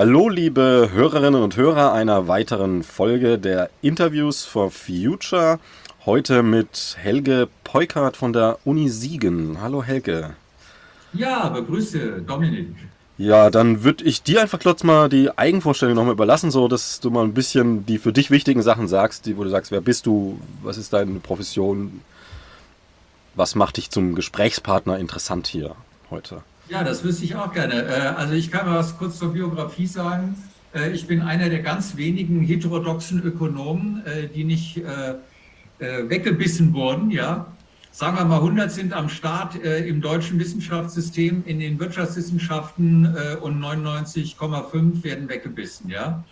Hallo, liebe Hörerinnen und Hörer einer weiteren Folge der Interviews for Future. Heute mit Helge Peukert von der Uni Siegen. Hallo Helge. Ja, begrüße Dominik. Ja, dann würde ich dir einfach kurz mal die Eigenvorstellung nochmal überlassen, so dass du mal ein bisschen die für dich wichtigen Sachen sagst, wo du sagst, wer bist du, was ist deine Profession, was macht dich zum Gesprächspartner interessant hier heute. Ja, das wüsste ich auch gerne. Also ich kann mal was kurz zur Biografie sagen. Ich bin einer der ganz wenigen heterodoxen Ökonomen, die nicht weggebissen wurden. Ja, sagen wir mal 100 sind am Start im deutschen Wissenschaftssystem, in den Wirtschaftswissenschaften und 99,5 werden weggebissen. Ja.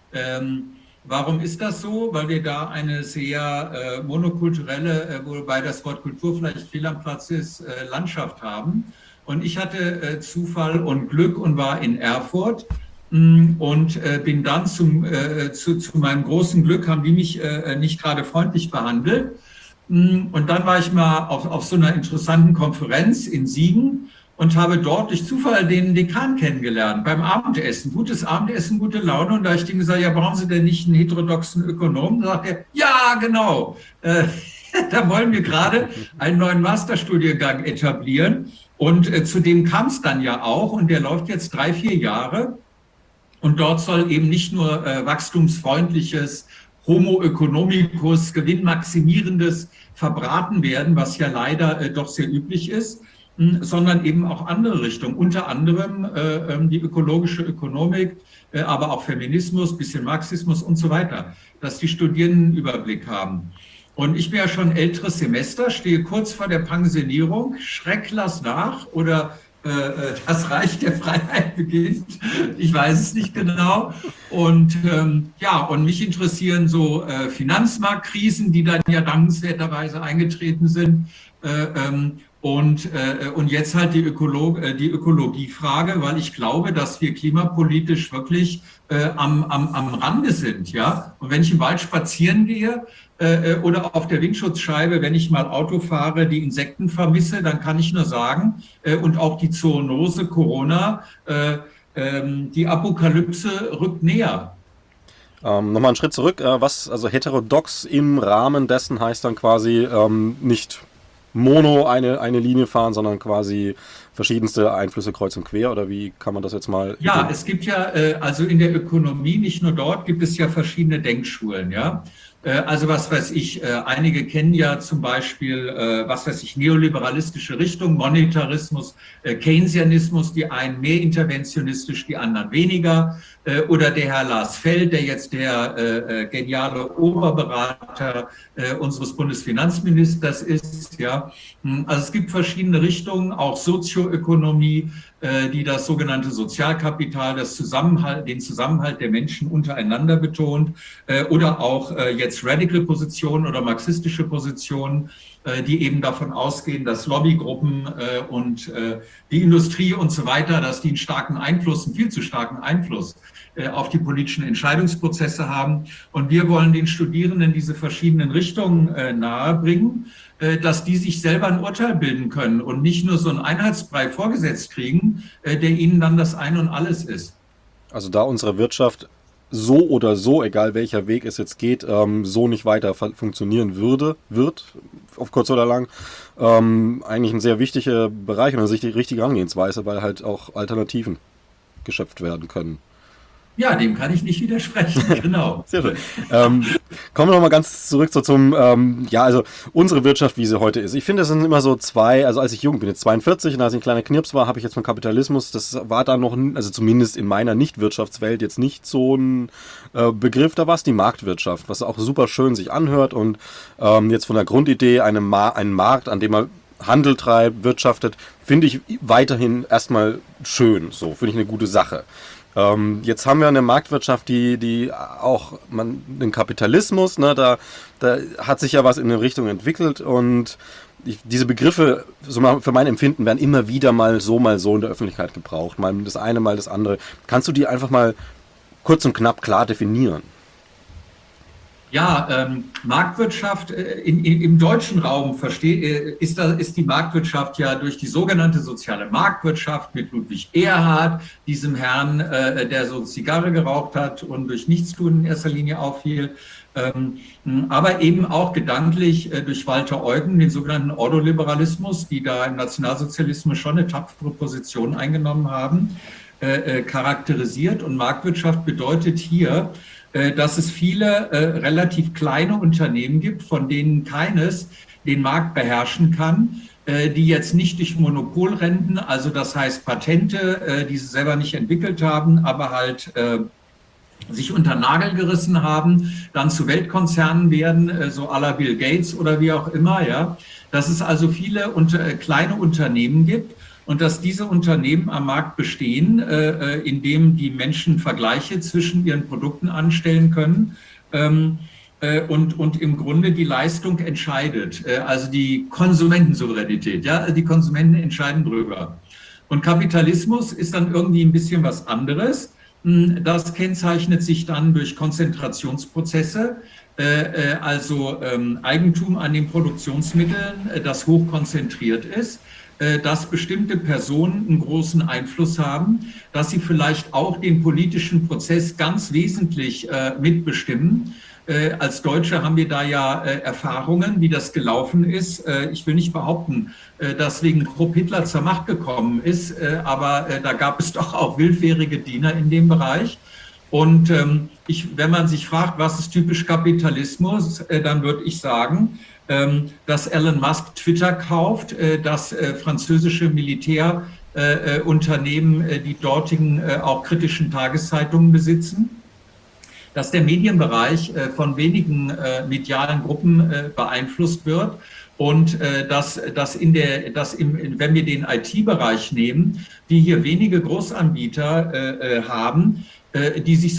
Warum ist das so? Weil wir da eine sehr monokulturelle, wobei das Wort Kultur vielleicht fehl am Platz ist, Landschaft haben. Und ich hatte Zufall und Glück und war in Erfurt und bin dann zu meinem großen Glück, haben die mich nicht gerade freundlich behandelt. Und dann war ich mal auf so einer interessanten Konferenz in Siegen und habe dort durch Zufall den Dekan kennengelernt beim Abendessen. Gutes Abendessen, gute Laune. Und da habe ich dem gesagt, ja, brauchen Sie denn nicht einen heterodoxen Ökonomen? Da sagt er, ja, genau. Da wollen wir gerade einen neuen Masterstudiengang etablieren. Und zu dem kam es dann ja auch. Und der läuft jetzt 3-4 Jahre. Und dort soll eben nicht nur wachstumsfreundliches, Homo economicus, gewinnmaximierendes verbraten werden, was ja leider doch sehr üblich ist, sondern eben auch andere Richtungen, unter anderem die ökologische Ökonomik, aber auch Feminismus, bisschen Marxismus und so weiter, dass die Studierenden einen Überblick haben. Und ich bin ja schon älteres Semester, stehe kurz vor der Pensionierung, Schreck lass nach oder das Reich der Freiheit beginnt. Ich weiß es nicht genau. Und ja, und mich interessieren so Finanzmarktkrisen, die dann ja dankenswerterweise eingetreten sind. Und jetzt halt die Ökologiefrage, weil ich glaube, dass wir klimapolitisch wirklich am Rande sind. Ja? Und wenn ich im Wald spazieren gehe oder auf der Windschutzscheibe, wenn ich mal Auto fahre, die Insekten vermisse, dann kann ich nur sagen, und auch die Zoonose Corona, die Apokalypse rückt näher. Nochmal einen Schritt zurück, also heterodox im Rahmen dessen heißt dann quasi nicht mono eine Linie fahren, sondern quasi verschiedenste Einflüsse kreuz und quer, oder wie kann man das jetzt mal... Ja, es gibt ja, also in der Ökonomie, nicht nur dort, gibt es ja verschiedene Denkschulen, ja. Also was weiß ich, einige kennen ja zum Beispiel, was weiß ich, neoliberalistische Richtung, Monetarismus, Keynesianismus, die einen mehr interventionistisch, die anderen weniger, oder der Herr Lars Feld, der jetzt der geniale Oberberater unseres Bundesfinanzministers ist, ja. Also es gibt verschiedene Richtungen, auch Sozioökonomie, die das sogenannte Sozialkapital, den Zusammenhalt der Menschen untereinander betont, oder auch jetzt Radical-Positionen oder marxistische Positionen, die eben davon ausgehen, dass Lobbygruppen und die Industrie und so weiter, dass die einen starken Einfluss, einen viel zu starken Einfluss auf die politischen Entscheidungsprozesse haben. Und wir wollen den Studierenden diese verschiedenen Richtungen nahebringen, dass die sich selber ein Urteil bilden können und nicht nur so einen Einheitsbrei vorgesetzt kriegen, der ihnen dann das Ein und Alles ist. Also da unsere Wirtschaft so oder so, egal welcher Weg es jetzt geht, so nicht weiter funktionieren wird, auf kurz oder lang, eigentlich ein sehr wichtiger Bereich und eine richtige Herangehensweise, weil halt auch Alternativen geschöpft werden können. Ja, dem kann ich nicht widersprechen, genau. Sehr schön. Kommen wir nochmal ganz zurück so zum, ja, also unsere Wirtschaft, wie sie heute ist. Ich finde, es sind immer so zwei, also als ich jung bin, jetzt 42 und als ich ein kleiner Knirps war, habe ich jetzt von Kapitalismus, das war da noch, also zumindest in meiner Nicht-Wirtschaftswelt jetzt nicht so ein Begriff, da war es die Marktwirtschaft, was auch super schön sich anhört und jetzt von der Grundidee, einen Markt, an dem man Handel treibt, wirtschaftet, finde ich weiterhin erstmal schön, so, finde ich eine gute Sache. Jetzt haben wir eine Marktwirtschaft, die auch den Kapitalismus, ne, da hat sich ja was in eine Richtung entwickelt und diese Begriffe, so mal für mein Empfinden, werden immer wieder mal so in der Öffentlichkeit gebraucht. Mal das eine, mal das andere. Kannst du die einfach mal kurz und knapp klar definieren? Ja, Marktwirtschaft im deutschen Raum ist die Marktwirtschaft ja durch die sogenannte soziale Marktwirtschaft mit Ludwig Erhard, diesem Herrn, der so Zigarre geraucht hat und durch Nichtstun in erster Linie auffiel, aber eben auch gedanklich durch Walter Eugen, den sogenannten Ordoliberalismus, die da im Nationalsozialismus schon eine tapfere Position eingenommen haben, charakterisiert. Und Marktwirtschaft bedeutet hier, dass es viele relativ kleine Unternehmen gibt, von denen keines den Markt beherrschen kann, die jetzt nicht durch Monopolrenten, also das heißt Patente, die sie selber nicht entwickelt haben, aber halt sich unter Nagel gerissen haben, dann zu Weltkonzernen werden, so à la Bill Gates oder wie auch immer, ja. Dass es also viele kleine Unternehmen gibt und dass diese Unternehmen am Markt bestehen, indem die Menschen Vergleiche zwischen ihren Produkten anstellen können und im Grunde die Leistung entscheidet, also die Konsumentensouveränität, ja, die Konsumenten entscheiden drüber. Und Kapitalismus ist dann irgendwie ein bisschen was anderes. Das kennzeichnet sich dann durch Konzentrationsprozesse, also Eigentum an den Produktionsmitteln, das hoch konzentriert ist, dass bestimmte Personen einen großen Einfluss haben, dass sie vielleicht auch den politischen Prozess ganz wesentlich mitbestimmen. Als Deutsche haben wir da ja Erfahrungen, wie das gelaufen ist. Ich will nicht behaupten, dass wegen Krupp Hitler zur Macht gekommen ist, aber da gab es doch auch willfährige Diener in dem Bereich. Und wenn man sich fragt, was ist typisch Kapitalismus, dann würde ich sagen, dass Elon Musk Twitter kauft, dass französische Militärunternehmen die dortigen auch kritischen Tageszeitungen besitzen, dass der Medienbereich von wenigen medialen Gruppen beeinflusst wird und wenn wir den IT-Bereich nehmen, die hier wenige Großanbieter haben, die sich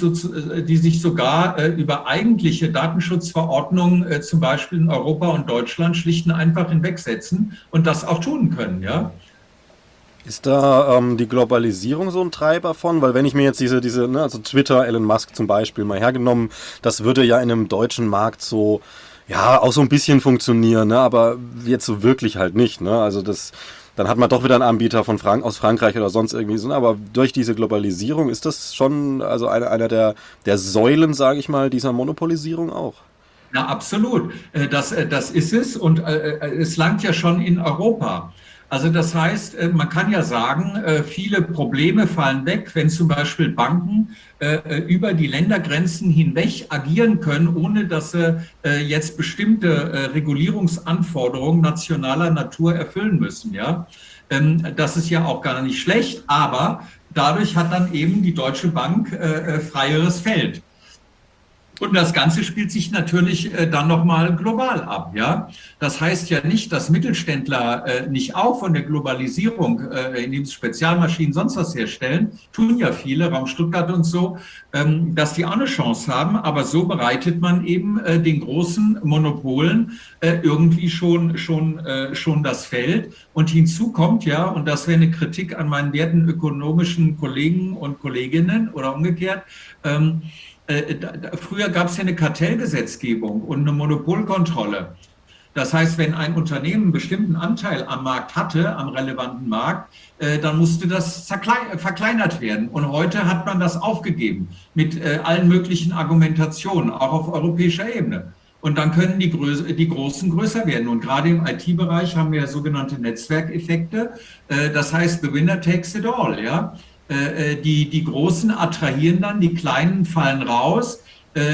sogar über eigentliche Datenschutzverordnungen zum Beispiel in Europa und Deutschland schlicht und einfach hinwegsetzen und das auch tun können, ja. Ist da die Globalisierung so ein Treiber von? Weil wenn ich mir jetzt also Twitter, Elon Musk zum Beispiel mal hergenommen, das würde ja in einem deutschen Markt so, ja, auch so ein bisschen funktionieren, ne? Aber jetzt so wirklich halt nicht, ne? Also dann hat man doch wieder einen Anbieter aus Frankreich oder sonst irgendwie so, aber durch diese Globalisierung ist das schon also einer der Säulen, sage ich mal, dieser Monopolisierung auch. Na, absolut. Das ist es und es langt ja schon in Europa. Also das heißt, man kann ja sagen, viele Probleme fallen weg, wenn zum Beispiel Banken über die Ländergrenzen hinweg agieren können, ohne dass sie jetzt bestimmte Regulierungsanforderungen nationaler Natur erfüllen müssen. Ja? Das ist ja auch gar nicht schlecht, aber dadurch hat dann eben die Deutsche Bank freieres Feld. Und das Ganze spielt sich natürlich dann nochmal global ab, ja. Das heißt ja nicht, dass Mittelständler nicht auch von der Globalisierung, indem sie Spezialmaschinen sonst was herstellen, tun ja viele, Raum Stuttgart und so, dass die auch eine Chance haben. Aber so bereitet man eben den großen Monopolen irgendwie schon das Feld. Und hinzu kommt ja, und das wäre eine Kritik an meinen werten ökonomischen Kollegen und Kolleginnen oder umgekehrt, früher gab es ja eine Kartellgesetzgebung und eine Monopolkontrolle. Das heißt, wenn ein Unternehmen einen bestimmten Anteil am Markt hatte, am relevanten Markt, dann musste das verkleinert werden. Und heute hat man das aufgegeben mit allen möglichen Argumentationen, auch auf europäischer Ebene. Und dann können die Großen größer werden. Und gerade im IT-Bereich haben wir ja sogenannte Netzwerkeffekte. Das heißt, the winner takes it all, ja. Die Großen attrahieren dann, die Kleinen fallen raus.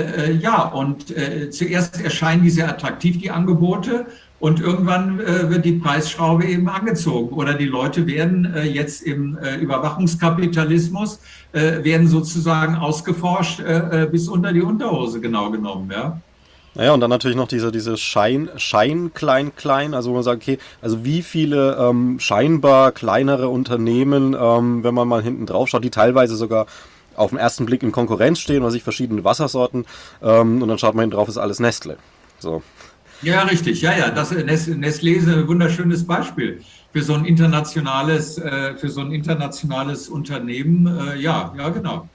Zuerst erscheinen die sehr attraktiv, die Angebote, und irgendwann wird die Preisschraube eben angezogen. Oder die Leute werden jetzt im Überwachungskapitalismus, werden sozusagen ausgeforscht bis unter die Unterhose genau genommen, ja. Naja, und dann natürlich noch diese Schein-Klein-Klein, also wo man sagt, okay, also wie viele scheinbar kleinere Unternehmen, wenn man mal hinten drauf schaut, die teilweise sogar auf den ersten Blick in Konkurrenz stehen oder sich verschiedene Wassersorten, und dann schaut man hinten drauf, ist alles Nestle. So. Ja, richtig, ja, Nestlé ist ein wunderschönes Beispiel für so ein internationales Unternehmen, ja, genau.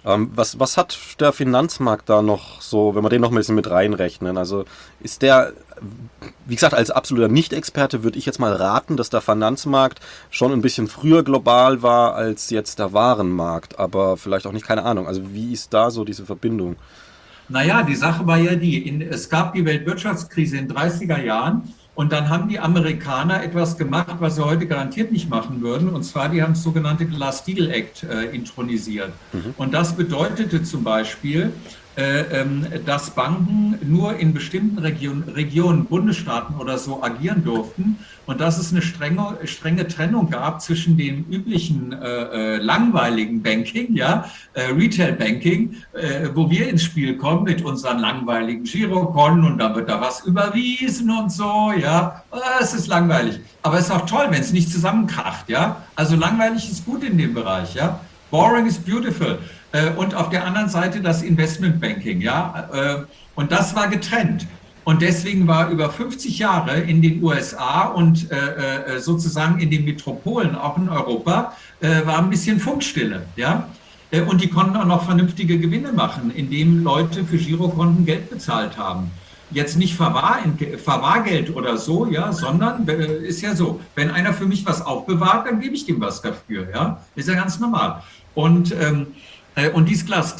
Was hat der Finanzmarkt da noch so, wenn wir den noch ein bisschen mit reinrechnen? Also ist der, wie gesagt, als absoluter Nicht-Experte würde ich jetzt mal raten, dass der Finanzmarkt schon ein bisschen früher global war als jetzt der Warenmarkt, aber vielleicht auch nicht, keine Ahnung. Also wie ist da so diese Verbindung? Naja, die Sache war ja es gab die Weltwirtschaftskrise in den 30er Jahren und dann haben die Amerikaner etwas gemacht, was sie heute garantiert nicht machen würden. Und zwar, die haben das sogenannte Glass-Steagall-Act intronisiert. Und das bedeutete zum Beispiel, dass Banken nur in bestimmten Regionen, Bundesstaaten oder so agieren durften und dass es eine strenge Trennung gab zwischen dem üblichen langweiligen Banking, ja, Retail Banking, wo wir ins Spiel kommen mit unseren langweiligen Girokonten und dann wird da was überwiesen und so, ja, es ist langweilig. Aber es ist auch toll, wenn es nicht zusammenkracht, ja. Also langweilig ist gut in dem Bereich, ja. Boring is beautiful. Und auf der anderen Seite das Investmentbanking, ja. Und das war getrennt. Und deswegen war über 50 Jahre in den USA und sozusagen in den Metropolen, auch in Europa, war ein bisschen Funkstille, ja. Und die konnten auch noch vernünftige Gewinne machen, indem Leute für Girokonten Geld bezahlt haben. Jetzt nicht Verwahrgeld oder so, ja, sondern ist ja so, wenn einer für mich was aufbewahrt, dann gebe ich dem was dafür, ja. Ist ja ganz normal. Und diese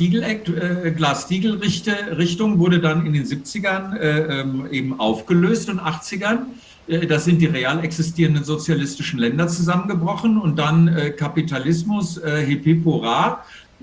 Glass-Steagall-Richtung wurde dann in den 70ern eben aufgelöst und 80ern. Da sind die real existierenden sozialistischen Länder zusammengebrochen und dann Kapitalismus, hip hip hurra.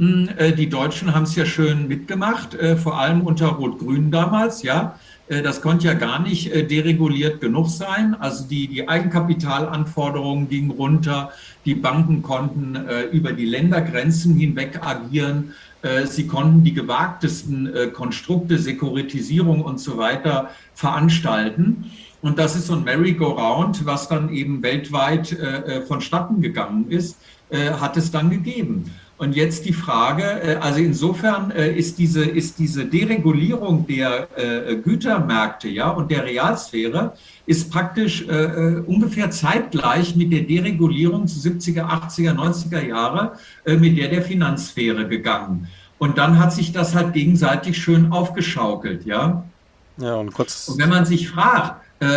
Die Deutschen haben es ja schön mitgemacht, vor allem unter Rot-Grün damals, ja. Das konnte ja gar nicht dereguliert genug sein. Also die Eigenkapitalanforderungen gingen runter. Die Banken konnten über die Ländergrenzen hinweg agieren. Sie konnten die gewagtesten Konstrukte, Sekuritisierung und so weiter veranstalten. Und das ist so ein Merry-Go-Round, was dann eben weltweit vonstatten gegangen ist, hat es dann gegeben. Und jetzt die Frage, also insofern ist diese Deregulierung der Gütermärkte, ja, und der Realsphäre ist praktisch ungefähr zeitgleich mit der Deregulierung zu 70er, 80er, 90er Jahre mit der Finanzsphäre gegangen. Und dann hat sich das halt gegenseitig schön aufgeschaukelt, ja. Ja, und Und wenn man sich fragt,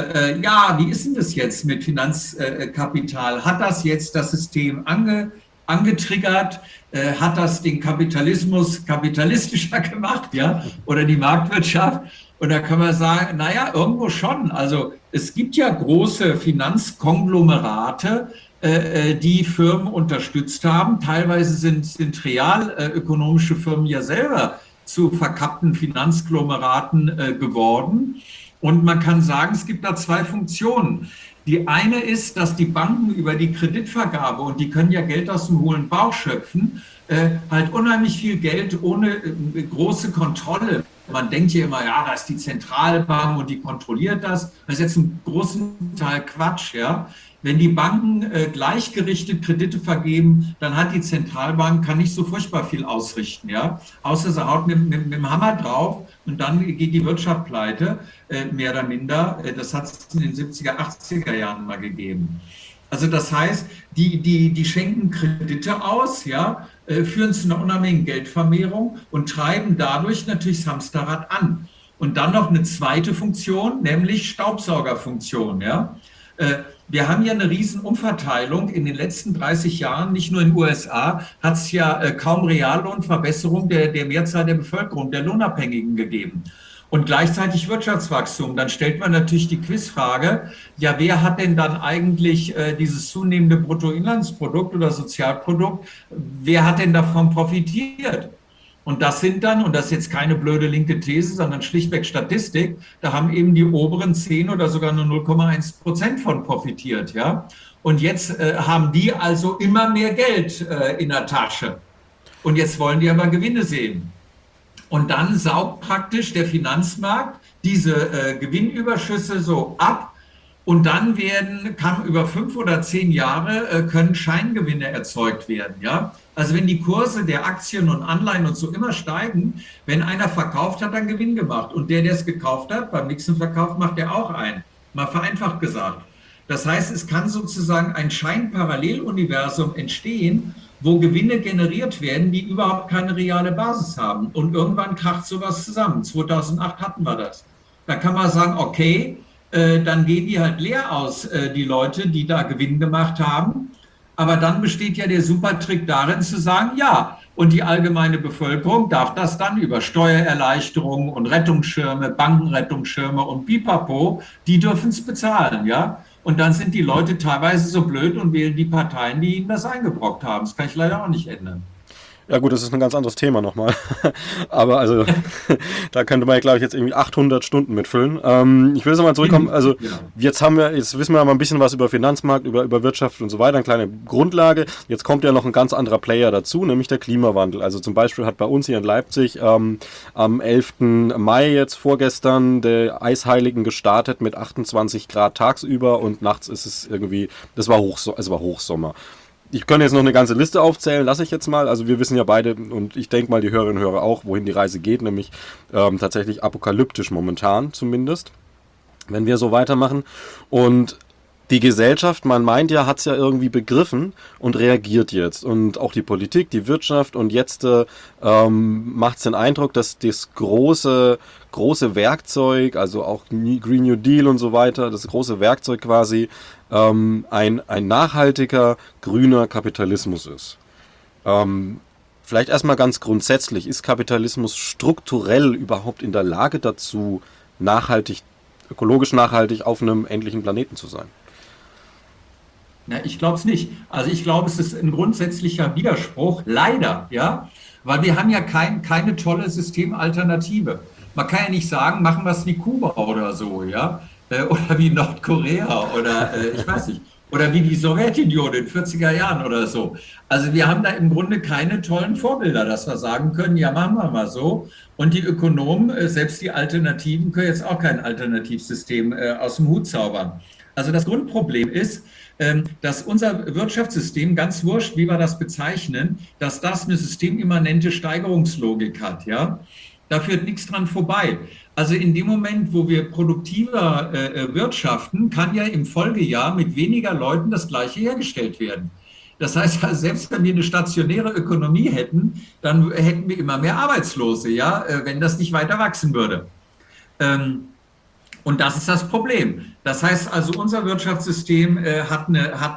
ja, wie ist denn das jetzt mit Finanzkapital? Hat das jetzt das System angetriggert? Hat das den Kapitalismus kapitalistischer gemacht, ja, oder die Marktwirtschaft? Und da kann man sagen, naja, irgendwo schon. Also es gibt ja große Finanzkonglomerate, die Firmen unterstützt haben. Teilweise sind realökonomische Firmen ja selber zu verkappten Finanzkonglomeraten geworden. Und man kann sagen, es gibt da zwei Funktionen. Die eine ist, dass die Banken über die Kreditvergabe, und die können ja Geld aus dem hohlen Bauch schöpfen, halt unheimlich viel Geld ohne große Kontrolle. Man denkt ja immer, ja, da ist die Zentralbank und die kontrolliert das. Das ist jetzt ein großen Teil Quatsch, ja. Wenn die Banken gleichgerichtet Kredite vergeben, dann hat die Zentralbank, kann nicht so furchtbar viel ausrichten, ja. Außer sie haut mit dem Hammer drauf und dann geht die Wirtschaft pleite, mehr oder minder. Das hat es in den 70er, 80er Jahren mal gegeben. Also das heißt, die schenken Kredite aus, ja, führen zu einer unheimlichen Geldvermehrung und treiben dadurch natürlich das Hamsterrad an. Und dann noch eine zweite Funktion, nämlich Staubsaugerfunktion, ja. Wir haben ja eine riesen Umverteilung in den letzten 30 Jahren, nicht nur in den USA, hat es ja kaum Reallohnverbesserung der Mehrzahl der Bevölkerung, der Lohnabhängigen gegeben. Und gleichzeitig Wirtschaftswachstum. Dann stellt man natürlich die Quizfrage, ja, wer hat denn dann eigentlich dieses zunehmende Bruttoinlandsprodukt oder Sozialprodukt, wer hat denn davon profitiert? Und das sind dann, und das ist jetzt keine blöde linke These, sondern schlichtweg Statistik, da haben eben die oberen 10 oder sogar nur 0,1% von profitiert, ja. Und jetzt haben die also immer mehr Geld in der Tasche. Und jetzt wollen die aber Gewinne sehen. Und dann saugt praktisch der Finanzmarkt diese Gewinnüberschüsse so ab. Und dann kann über 5 oder 10 Jahre können Scheingewinne erzeugt werden, ja. Also wenn die Kurse der Aktien und Anleihen und so immer steigen, wenn einer verkauft hat, dann Gewinn gemacht. Und der es gekauft hat, beim nächsten Verkauf macht er auch einen. Mal vereinfacht gesagt. Das heißt, es kann sozusagen ein Scheinparalleluniversum entstehen, wo Gewinne generiert werden, die überhaupt keine reale Basis haben. Und irgendwann kracht sowas zusammen. 2008 hatten wir das. Da kann man sagen, okay, dann gehen die halt leer aus, die Leute, die da Gewinn gemacht haben. Aber dann besteht ja der Supertrick darin zu sagen, ja, und die allgemeine Bevölkerung darf das dann über Steuererleichterungen und Rettungsschirme, Bankenrettungsschirme und Pipapo, die dürfen es bezahlen, ja. Und dann sind die Leute teilweise so blöd und wählen die Parteien, die ihnen das eingebrockt haben. Das kann ich leider auch nicht ändern. Ja gut, das ist ein ganz anderes Thema nochmal. Aber also, da könnte man ja, glaube ich, jetzt irgendwie 800 Stunden mitfüllen. Ich will jetzt mal zurückkommen. Also jetzt wissen wir mal ein bisschen was über Finanzmarkt, über Wirtschaft und so weiter, eine kleine Grundlage. Jetzt kommt ja noch ein ganz anderer Player dazu, nämlich der Klimawandel. Also zum Beispiel hat bei uns hier in Leipzig am 11. Mai jetzt vorgestern der Eisheiligen gestartet mit 28 Grad tagsüber und nachts ist es irgendwie, es war Hochsommer. Ich könnte jetzt noch eine ganze Liste aufzählen, lasse ich jetzt mal. Also wir wissen ja beide und ich denke mal die Hörerinnen und Hörer auch, wohin die Reise geht, nämlich tatsächlich apokalyptisch momentan zumindest, wenn wir so weitermachen. Und die Gesellschaft, man meint ja, hat es ja irgendwie begriffen und reagiert jetzt. Und auch die Politik, die Wirtschaft und jetzt macht es den Eindruck, dass das große Werkzeug, also auch Green New Deal und so weiter, das große Werkzeug quasi ein nachhaltiger, grüner Kapitalismus ist. Vielleicht erstmal ganz grundsätzlich, ist Kapitalismus strukturell überhaupt in der Lage dazu, ökologisch nachhaltig auf einem endlichen Planeten zu sein? Na, ich glaube es nicht. Also ich glaube, es ist ein grundsätzlicher Widerspruch, leider, ja, weil wir haben ja keine tolle Systemalternative. Man kann ja nicht sagen, machen wir es wie Kuba oder so, ja, oder wie Nordkorea oder ich weiß nicht, oder wie die Sowjetunion in den 40er Jahren oder so. Also wir haben da im Grunde keine tollen Vorbilder, dass wir sagen können, ja, machen wir mal so. Und die Ökonomen, selbst die Alternativen, können jetzt auch kein Alternativsystem aus dem Hut zaubern. Also das Grundproblem ist, dass unser Wirtschaftssystem, ganz wurscht, wie wir das bezeichnen, dass das eine systemimmanente Steigerungslogik hat, ja. Da führt nichts dran vorbei. Also in dem Moment, wo wir produktiver wirtschaften, kann ja im Folgejahr mit weniger Leuten das Gleiche hergestellt werden. Das heißt, also selbst wenn wir eine stationäre Ökonomie hätten, dann hätten wir immer mehr Arbeitslose, ja, wenn das nicht weiter wachsen würde. Und das ist das Problem. Das heißt also, unser Wirtschaftssystem hat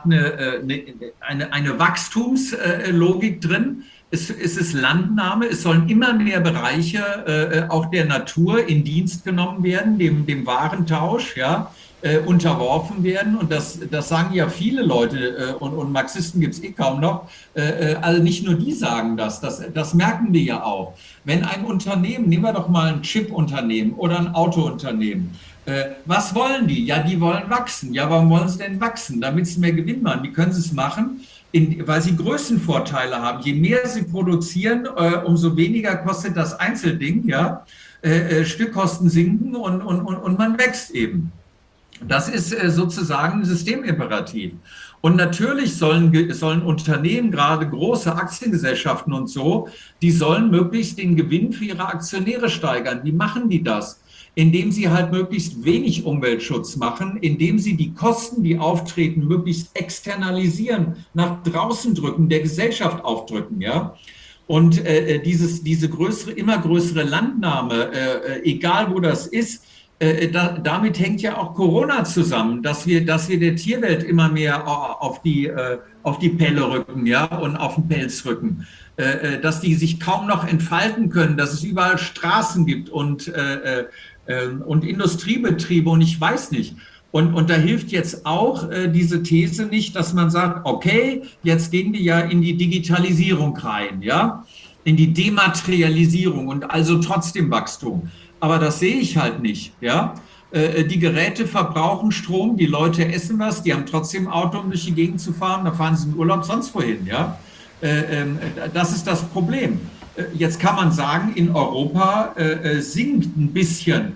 eine Wachstumslogik drin. Es ist Landnahme, es sollen immer mehr Bereiche auch der Natur in Dienst genommen werden, dem Warentausch, ja, unterworfen werden. Und das sagen ja viele Leute und Marxisten gibt es kaum noch. Also nicht nur die sagen das merken wir ja auch. Wenn ein Unternehmen, nehmen wir doch mal ein Chip-Unternehmen oder ein Autounternehmen, was wollen die? Ja, die wollen wachsen. Ja, warum wollen sie denn wachsen? Damit sie mehr Gewinn machen. Wie können sie es machen? Weil sie Größenvorteile haben. Je mehr sie produzieren, umso weniger kostet das Einzelding. Ja? Stückkosten sinken und man wächst eben. Das ist sozusagen ein Systemimperativ. Und natürlich sollen Unternehmen, gerade große Aktiengesellschaften und so, die sollen möglichst den Gewinn für ihre Aktionäre steigern. Wie machen die das? Indem sie halt möglichst wenig Umweltschutz machen, indem sie die Kosten, die auftreten, möglichst externalisieren, nach draußen drücken, der Gesellschaft aufdrücken, ja. Und diese immer größere Landnahme, egal wo das ist, damit hängt ja auch Corona zusammen, dass wir der Tierwelt immer mehr auf die Pelle rücken, ja, und auf den Pelz rücken, dass die sich kaum noch entfalten können, dass es überall Straßen gibt und Industriebetriebe und ich weiß nicht. Und da hilft jetzt auch diese These nicht, dass man sagt, okay, jetzt gehen wir ja in die Digitalisierung rein, ja, in die Dematerialisierung und also trotzdem Wachstum. Aber das sehe ich halt nicht, ja. Die Geräte verbrauchen Strom, die Leute essen was, die haben trotzdem Auto, um durch die Gegend zu fahren, da fahren sie in Urlaub sonst wohin, ja. Das ist das Problem. Jetzt kann man sagen, in Europa sinkt ein bisschen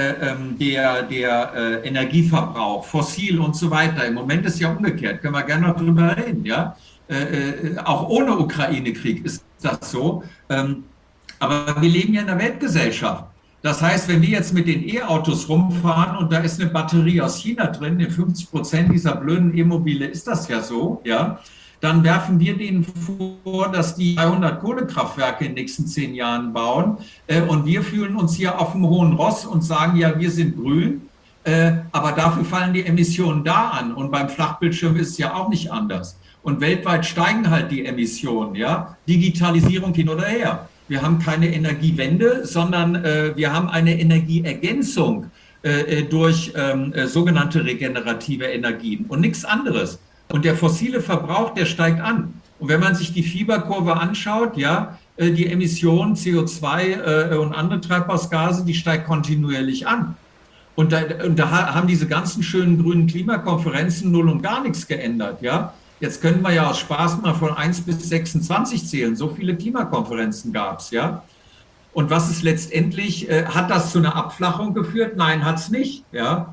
der Energieverbrauch, fossil und so weiter. Im Moment ist ja umgekehrt, können wir gerne noch drüber reden, ja. Auch ohne Ukraine-Krieg ist das so. Aber wir leben ja in einer Weltgesellschaft. Das heißt, wenn wir jetzt mit den E-Autos rumfahren und da ist eine Batterie aus China drin, in 50% dieser blöden E-Mobile ist das ja so, ja, dann werfen wir denen vor, dass die 300 Kohlekraftwerke in den nächsten 10 Jahren bauen. Und wir fühlen uns hier auf dem hohen Ross und sagen, ja, wir sind grün, aber dafür fallen die Emissionen da an. Und beim Flachbildschirm ist es ja auch nicht anders. Und weltweit steigen halt die Emissionen, ja, Digitalisierung hin oder her. Wir haben keine Energiewende, sondern wir haben eine Energieergänzung durch sogenannte regenerative Energien und nichts anderes. Und der fossile Verbrauch, der steigt an. Und wenn man sich die Fieberkurve anschaut, ja, die Emissionen CO2 und andere Treibhausgase, die steigt kontinuierlich an. Und da haben diese ganzen schönen grünen Klimakonferenzen null und gar nichts geändert, ja. Jetzt können wir ja aus Spaß mal von 1 bis 26 zählen. So viele Klimakonferenzen gab es, ja. Und was ist letztendlich, hat das zu einer Abflachung geführt? Nein, hat es nicht, ja.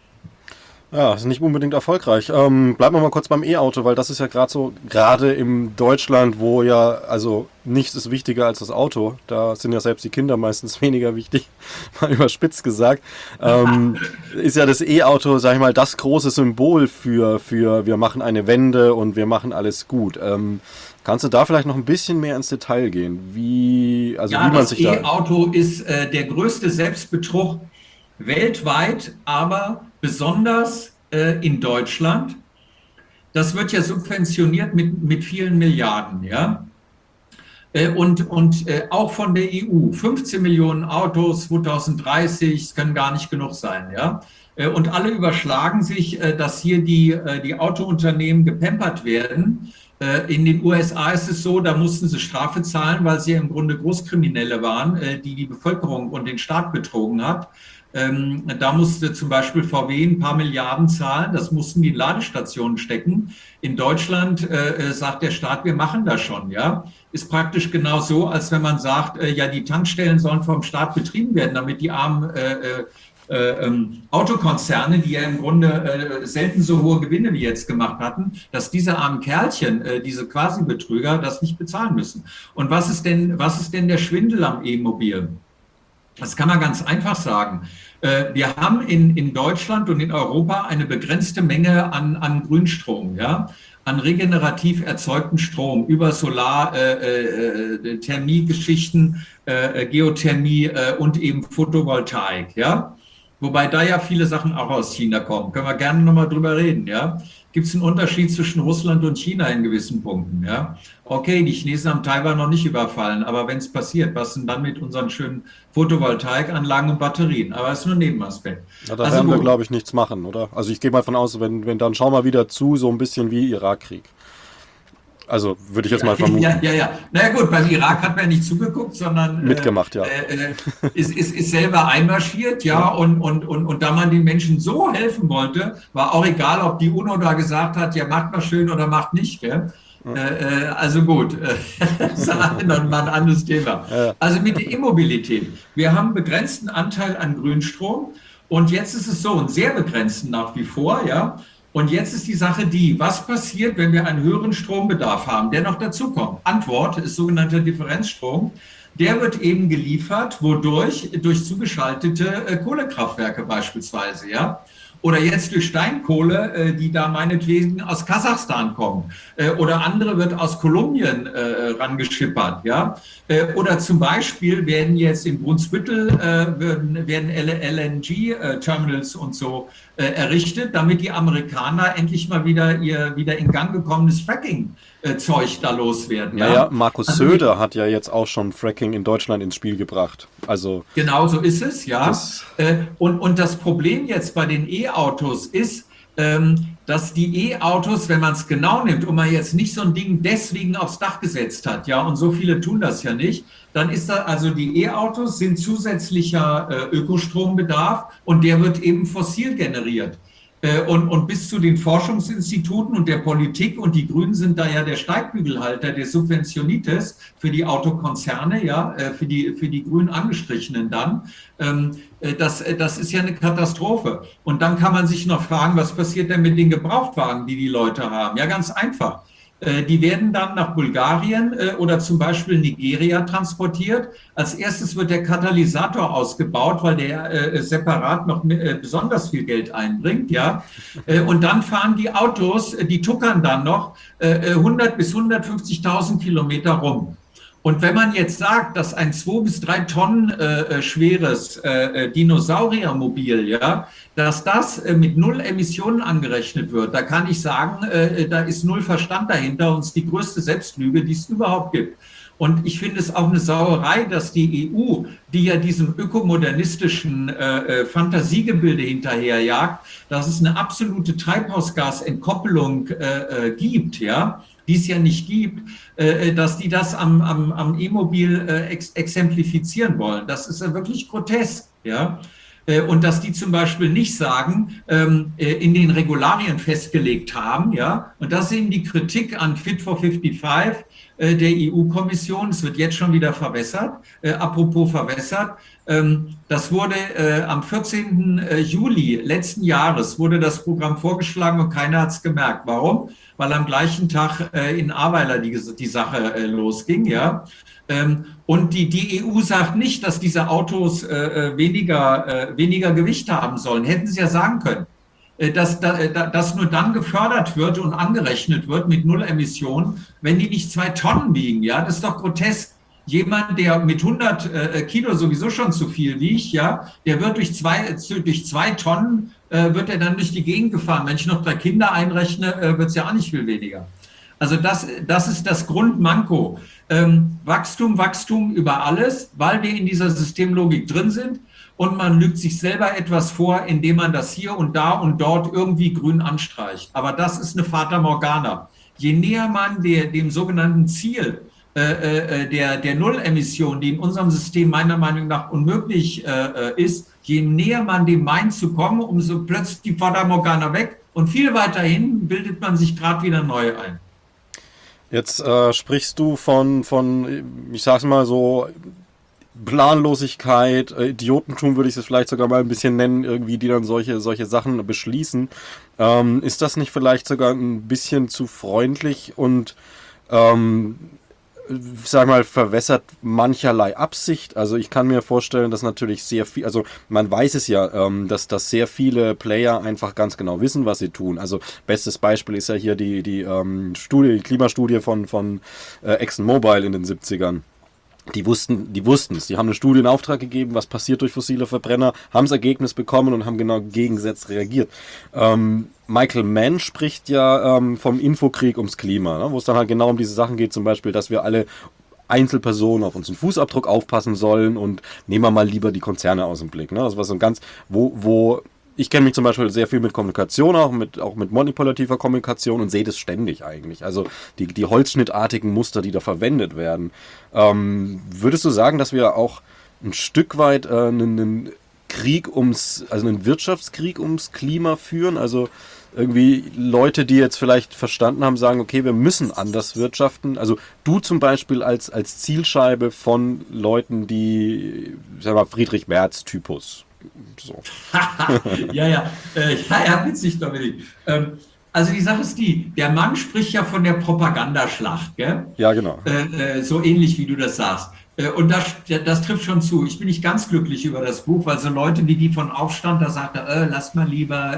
Ja, ist nicht unbedingt erfolgreich. Bleiben wir mal kurz beim E-Auto, weil das ist ja gerade in Deutschland, wo ja, also nichts ist wichtiger als das Auto. Da sind ja selbst die Kinder meistens weniger wichtig, mal überspitzt gesagt. Ist ja das E-Auto, sag ich mal, das große Symbol für wir machen eine Wende und wir machen alles gut. Kannst du da vielleicht noch ein bisschen mehr ins Detail gehen? Wie man sich da... Das E-Auto ist der größte Selbstbetrug weltweit, aber besonders in Deutschland. Das wird ja subventioniert mit vielen Milliarden, ja. Und auch von der EU. 15 Millionen Autos 2030, es können gar nicht genug sein, ja. Und alle überschlagen sich, dass hier die Autounternehmen gepampert werden. In den USA ist es so, da mussten sie Strafe zahlen, weil sie im Grunde Großkriminelle waren, die Bevölkerung und den Staat betrogen hat. Da musste zum Beispiel VW ein paar Milliarden zahlen, das mussten die in Ladestationen stecken. In Deutschland sagt der Staat, wir machen das schon, ja. Ist praktisch genau so, als wenn man sagt, ja, die Tankstellen sollen vom Staat betrieben werden, damit die armen Autokonzerne, die ja im Grunde selten so hohe Gewinne wie jetzt gemacht hatten, dass diese armen Kerlchen, diese Quasi-Betrüger, das nicht bezahlen müssen. Und was ist denn der Schwindel am E-Mobil? Das kann man ganz einfach sagen. Wir haben in Deutschland und in Europa eine begrenzte Menge an Grünstrom, ja, an regenerativ erzeugten Strom über Solar, Thermiegeschichten, Geothermie und eben Photovoltaik, ja. Wobei da ja viele Sachen auch aus China kommen. Können wir gerne nochmal drüber reden, ja. Gibt es einen Unterschied zwischen Russland und China in gewissen Punkten, ja? Okay, die Chinesen haben Taiwan noch nicht überfallen, aber wenn es passiert, was denn dann mit unseren schönen Photovoltaikanlagen und Batterien? Aber das ist nur ein Nebenaspekt. Ja, da werden wir, glaube ich, nichts machen, oder? Also ich gehe mal von aus, wenn dann schauen wir wieder zu, so ein bisschen wie Irakkrieg. Also würde ich jetzt mal vermuten. Ja. Na ja, gut, beim Irak hat man ja nicht zugeguckt, sondern mitgemacht, ja. Ist selber einmarschiert, ja. Und da man den Menschen so helfen wollte, war auch egal, ob die UNO da gesagt hat, ja, macht mal schön oder macht nicht, gell? Also gut, das ist noch mal ein anderes Thema. Also mit der E-Mobilität. Wir haben einen begrenzten Anteil an Grünstrom und jetzt ist es so, einen sehr begrenzten nach wie vor, ja. Und jetzt ist die Sache die, was passiert, wenn wir einen höheren Strombedarf haben, der noch dazukommt? Antwort ist sogenannter Differenzstrom. Der wird eben geliefert, wodurch? Durch zugeschaltete Kohlekraftwerke beispielsweise, ja. Oder jetzt durch Steinkohle, die da meinetwegen aus Kasachstan kommen. Oder andere wird aus Kolumbien rangeschippert, ja. Oder zum Beispiel werden jetzt in Brunsbüttel werden LNG-Terminals und so errichtet, damit die Amerikaner endlich mal wieder in Gang gekommenes Fracking-Zeug da loswerden. Ja? Naja, Markus Söder hat ja jetzt auch schon Fracking in Deutschland ins Spiel gebracht. Also genau so ist es, ja. Und das Problem jetzt bei den E-Autos ist, dass die E-Autos, wenn man es genau nimmt und man jetzt nicht so ein Ding deswegen aufs Dach gesetzt hat, ja, und so viele tun das ja nicht, dann ist da, also die E-Autos sind zusätzlicher Ökostrombedarf und der wird eben fossil generiert. Und bis zu den Forschungsinstituten und der Politik, und die Grünen sind da ja der Steigbügelhalter des Subventionites für die Autokonzerne, ja, für die grün angestrichenen dann, das ist ja eine Katastrophe. Und dann kann man sich noch fragen, was passiert denn mit den Gebrauchtwagen, die Leute haben? Ja, ganz einfach. Die werden dann nach Bulgarien oder zum Beispiel Nigeria transportiert. Als erstes wird der Katalysator ausgebaut, weil der separat noch besonders viel Geld einbringt. Ja? Und dann fahren die Autos, die tuckern dann noch 100 bis 150.000 Kilometer rum. Und wenn man jetzt sagt, dass ein 2 bis 3 Tonnen schweres Dinosauriermobil, ja, dass das mit 0 Emissionen angerechnet wird, da kann ich sagen, da ist 0 Verstand dahinter und es ist die größte Selbstlüge, die es überhaupt gibt. Und ich finde es auch eine Sauerei, dass die EU, die ja diesem ökomodernistischen Fantasiegebilde hinterherjagt, dass es eine absolute Treibhausgasentkoppelung gibt, ja, die es ja nicht gibt, dass die das am E-Mobil exemplifizieren wollen. Das ist ja wirklich grotesk, ja. Und dass die zum Beispiel nicht sagen, in den Regularien festgelegt haben, ja, und das ist eben die Kritik an Fit for 55 der EU-Kommission, es wird jetzt schon wieder verwässert, apropos verwässert, das wurde am 14. Juli letzten Jahres wurde das Programm vorgeschlagen und keiner hat es gemerkt. Warum? Weil am gleichen Tag in Ahrweiler die Sache losging, ja. Und die EU sagt nicht, dass diese Autos weniger Gewicht haben sollen. Hätten sie ja sagen können. Dass nur dann gefördert wird und angerechnet wird mit 0 Emissionen, wenn die nicht 2 Tonnen wiegen. Ja, das ist doch grotesk. Jemand, der mit 100 Kilo sowieso schon zu viel wiegt, ja, der wird durch 2 Tonnen, wird er dann durch die Gegend gefahren. Wenn ich noch 3 Kinder einrechne, wird es ja auch nicht viel weniger. Also das ist das Grundmanko. Wachstum über alles, weil wir in dieser Systemlogik drin sind und man lügt sich selber etwas vor, indem man das hier und da und dort irgendwie grün anstreicht. Aber das ist eine Fata Morgana. Je näher man dem sogenannten Ziel der Nullemission, die in unserem System meiner Meinung nach unmöglich ist, je näher man dem meint zu kommen, umso plötzlich die Fata Morgana weg und viel weiterhin bildet man sich gerade wieder neu ein. Jetzt sprichst du von, ich sag's mal so, Planlosigkeit, Idiotentum würde ich es vielleicht sogar mal ein bisschen nennen, irgendwie, die dann solche Sachen beschließen. Ist das nicht vielleicht sogar ein bisschen zu freundlich und sag mal, verwässert mancherlei Absicht? Also ich kann mir vorstellen, dass natürlich sehr viel, also man weiß es ja, dass sehr viele Player einfach ganz genau wissen, was sie tun. Also bestes Beispiel ist ja hier die Klimastudie von ExxonMobil in den 70ern. Die wussten es. Die haben eine Studie in Auftrag gegeben, was passiert durch fossile Verbrenner, haben das Ergebnis bekommen und haben genau gegensätzlich reagiert. Michael Mann spricht ja vom Infokrieg ums Klima, ne, wo es dann halt genau um diese Sachen geht, zum Beispiel, dass wir alle Einzelpersonen auf unseren Fußabdruck aufpassen sollen und nehmen wir mal lieber die Konzerne aus dem Blick. Ne? Das war so ein ganz, wo ich kenne mich zum Beispiel sehr viel mit Kommunikation, auch mit manipulativer Kommunikation und sehe das ständig eigentlich. Also die holzschnittartigen Muster, die da verwendet werden. Würdest du sagen, dass wir auch ein Stück weit einen Wirtschaftskrieg ums Klima führen? Also irgendwie Leute, die jetzt vielleicht verstanden haben, sagen, okay, wir müssen anders wirtschaften. Also du zum Beispiel als Zielscheibe von Leuten, die, sagen wir mal, Friedrich Merz-Typus. So. Ja, witzig, Dominik. Also die Sache ist der Mann spricht ja von der Propagandaschlacht, gell? Ja, genau. So ähnlich, wie du das sagst. Und das trifft schon zu. Ich bin nicht ganz glücklich über das Buch, weil so Leute wie die von Aufstand, da sagt er, lass mal lieber,